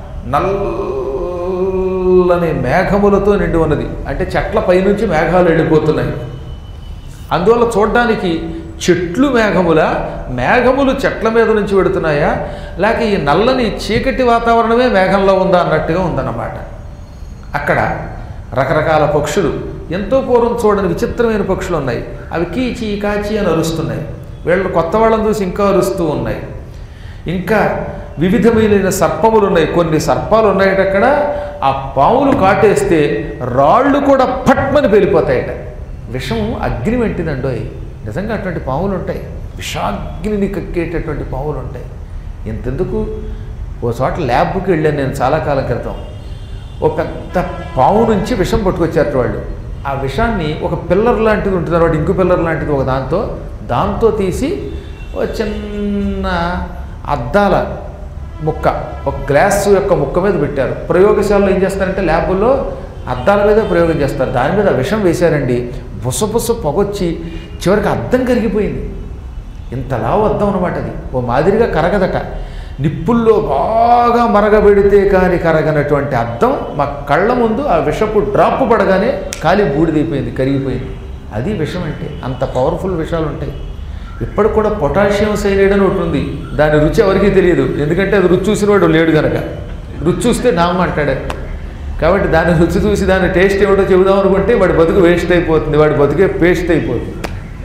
నల్లని మేఘములతో నిండి ఉన్నది. అంటే చెట్ల పైనుంచి మేఘాలు వెళ్ళిపోతున్నాయి. అందువల్ల చూడడానికి చెట్లు మేఘములు చెట్ల మీద నుంచి పెడుతున్నాయా, లేక ఈ నల్లని చీకటి వాతావరణమే మేఘంలో ఉందా అన్నట్టుగా ఉందన్నమాట. అక్కడ రకరకాల పక్షులు, ఎంతో పూర్వం చూడని విచిత్రమైన పక్షులు ఉన్నాయి. అవి కీచి కాచి అని అరుస్తున్నాయి. వీళ్ళు కొత్త వాళ్ళని చూసి ఇంకా అరుస్తూ ఉన్నాయి. ఇంకా వివిధమైన సర్పములు ఉన్నాయి. కొన్ని సర్పాలు ఉన్నాయట అక్కడ. ఆ పాములు కాటేస్తే రాళ్ళు కూడా పట్మని పేలిపోతాయట. విషం అగ్ని వెంటిదండోయ్. నిజంగా అటువంటి పాములు ఉంటాయి. విషాగ్నిని కక్కేటటువంటి పాములు ఉంటాయి. ఇంతెందుకు, ఓ చోట ల్యాబ్కి వెళ్ళాను నేను చాలా కాలం క్రితం. ఓ పెద్ద పాము నుంచి విషం పట్టుకొచ్చారట వాళ్ళు. ఆ విషాన్ని ఒక పిల్లర్ లాంటిది ఉంటుంది అన్నమాట, ఇంకు పిల్లర్ లాంటిది, ఒక దాంతో తీసి ఓ చిన్న అద్దాల ముక్క, ఒక గ్లాసు యొక్క ముక్క మీద పెట్టారు. ప్రయోగశాలలో ఏం చేస్తారంటే ల్యాబుల్లో అద్దాల మీద ప్రయోగం చేస్తారు. దాని మీద విషం వేశారండి. బుసబుస పొగొచ్చి చివరికి అద్దం కరిగిపోయింది. ఇంతలా అద్దం అనమాట అది. ఓ మాదిరిగా కరగదట. నిప్పుల్లో బాగా మరగబెడితే కానీ కరగనటువంటి అద్దం మా కళ్ళ ముందు ఆ విషపు డ్రాప్ పడగానే కాలి బూడిదైపోయింది, కరిగిపోయింది. అది విషం అంటే. అంత పవర్ఫుల్ విషాలు ఉంటాయి. ఇప్పటికి కూడా పొటాషియం సైనైడ్ అని ఒకటి ఉంది. దాని రుచి ఎవరికీ తెలియదు. ఎందుకంటే అది రుచి చూసిన వాడు లేడు కనుక. రుచి చూస్తే నామ అంటాడు. కాబట్టి దాన్ని రుచి చూసి దాని టేస్ట్ ఏమిటో చెబుదాం అనుకుంటే వాడి బతుకు వేస్ట్ అయిపోతుంది, వాడి బతుకే పేస్ట్ అయిపోతుంది.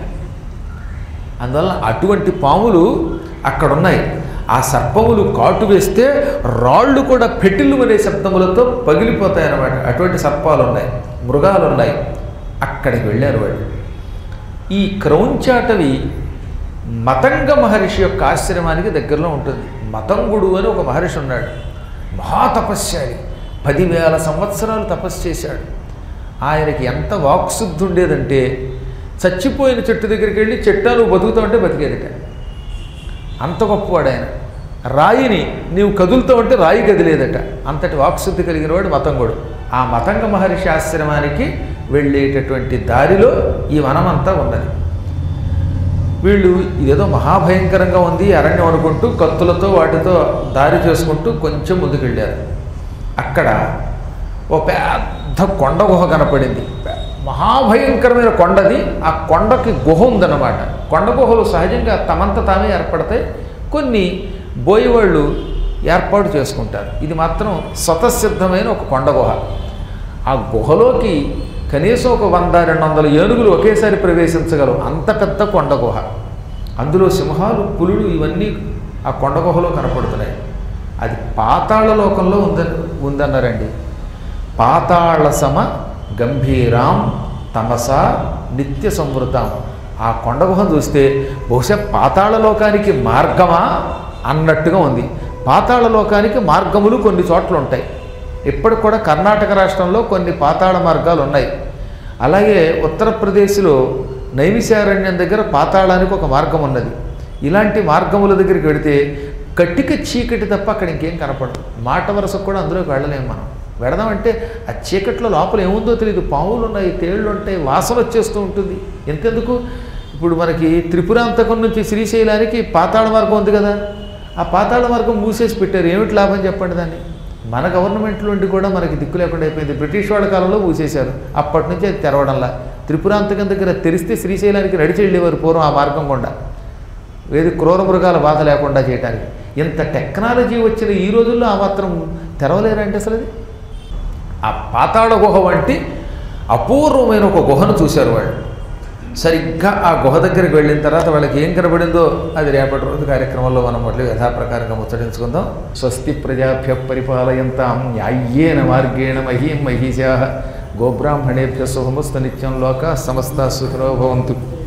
అందువల్ల అటువంటి పాములు అక్కడ ఉన్నాయి. ఆ సర్పములు కాటు వేస్తే రాళ్ళు కూడా పెట్టిల్లు అనే శబ్దములతో పగిలిపోతాయన్నమాట. అటువంటి సర్పాలు ఉన్నాయి, మృగాలు ఉన్నాయి. అక్కడికి వెళ్ళారు వాళ్ళు. ఈ క్రౌంచాటవి మతంగ మహర్షి యొక్క ఆశ్రమానికి దగ్గరలో ఉంటుంది. మతంగుడు అని ఒక మహర్షి ఉన్నాడు. మహాతపస్యాలి. 10,000 సంవత్సరాలు తపస్సు చేశాడు. ఆయనకి ఎంత వాక్శుద్ధి ఉండేదంటే చచ్చిపోయిన చెట్టు దగ్గరికి వెళ్ళి చెట్టాలు బతుకుతూ ఉంటే బతికేదట. అంత గొప్పవాడు ఆయన. రాయిని నీవు కదులుతూ ఉంటే రాయి కదిలేదట. అంతటి వాక్శుద్ధి కలిగిన వాడు మతంగుడు. ఆ మతంగ మహర్షి ఆశ్రమానికి వెళ్ళేటటువంటి దారిలో ఈ వనమంతా ఉన్నది. వీళ్ళు ఇదేదో మహాభయంకరంగా ఉంది అరణ్యం అనుకుంటూ కత్తులతో వాటితో దారి చేసుకుంటూ కొంచెం ముందుకు వెళ్ళారు. అక్కడ ఓ పెద్ద కొండ గుహ కనపడింది. మహాభయంకరమైన కొండది. ఆ కొండకి గుహ ఉందన్నమాట. కొండ గుహలు సహజంగా తమంత తామే ఏర్పడతాయి, కొన్ని బోయవాళ్ళు ఏర్పాటు చేసుకుంటారు. ఇది మాత్రం స్వతసిద్ధమైన ఒక కొండ గుహ. ఆ గుహలోకి కనీసం ఒక 100-200 ఏనుగులు ఒకేసారి ప్రవేశించగలవు. అంత పెద్ద కొండ గుహ. అందులో సింహాలు, పులులు ఇవన్నీ ఆ కొండ గుహలో కనపడుతున్నాయి. అది పాతాళ లోకంలో ఉందన్నారండి. పాతాళ సమ గంభీరాం తమసా నిత్య సంవృతాం. ఆ కొండ గుహను చూస్తే బహుశా పాతాళ లోకానికి మార్గమా అన్నట్టుగా ఉంది. పాతాళ లోకానికి మార్గములు కొన్ని చోట్ల ఉంటాయి. ఇప్పటికి కూడా కర్ణాటక రాష్ట్రంలో కొన్ని పాతాళ మార్గాలు ఉన్నాయి. అలాగే ఉత్తరప్రదేశ్లో నైమిషారణ్యం దగ్గర పాతాళానికి ఒక మార్గం ఉన్నది. ఇలాంటి మార్గముల దగ్గరికి వెడితే కట్టిక చీకటి తప్ప అక్కడ ఇంకేం కనపడదు. మాట వరుసకు కూడా అందులోకి వెళ్ళలేము మనం. వెడదామంటే ఆ చీకట్లో లోపల ఏముందో తెలియదు. పాములు ఉన్నాయి, తేళ్ళు ఉంటాయి, వాసన వచ్చేస్తూ ఉంటుంది. ఎంతెందుకు ఇప్పుడు మనకి త్రిపురాంతకం నుంచి శ్రీశైలానికి పాతాళ మార్గం ఉంది కదా, ఆ పాతాళ మార్గం మూసేసి పెట్టారు. ఏమిటి లాభం చెప్పండి దాన్ని? మన గవర్నమెంట్ నుండి కూడా మనకి దిక్కు లేకుండా అయిపోయింది. బ్రిటిష్ వాళ్ళ కాలంలో మూసేశారు. అప్పటి నుంచి అది తెరవడంలా. త్రిపురాంతకం దగ్గర తెరిస్తే శ్రీశైలానికి నడిచి వెళ్ళేవారు పూర్వం ఆ మార్గం గుండా. వేది క్రూర మృగాల బాధ లేకుండా చేయడానికి. ఇంత టెక్నాలజీ వచ్చిన ఈ రోజుల్లో ఆ మాత్రం తెరవలేరంటే అసలు అది. ఆ పాతాళ గుహ వంటి అపూర్వమైన ఒక గుహను చూశారు వాళ్ళు. సరిగ్గా ఆ గుహ దగ్గరికి వెళ్ళిన తర్వాత వాళ్ళకి ఏం కనబడిందో అది రేపటి రోజు కార్యక్రమంలో మనం మళ్ళీ యథాప్రకారంగా ముచ్చటించుకుందాం. స్వస్తి ప్రజాభ్య పరిపాలయంతాం న్యాయ్యేన మార్గేణ మహీం మహిషాః గోబ్రాహ్మణేభ్య శుభమస్తు నిత్యం లోకాః సమస్తాః సుఖినో భవంతు.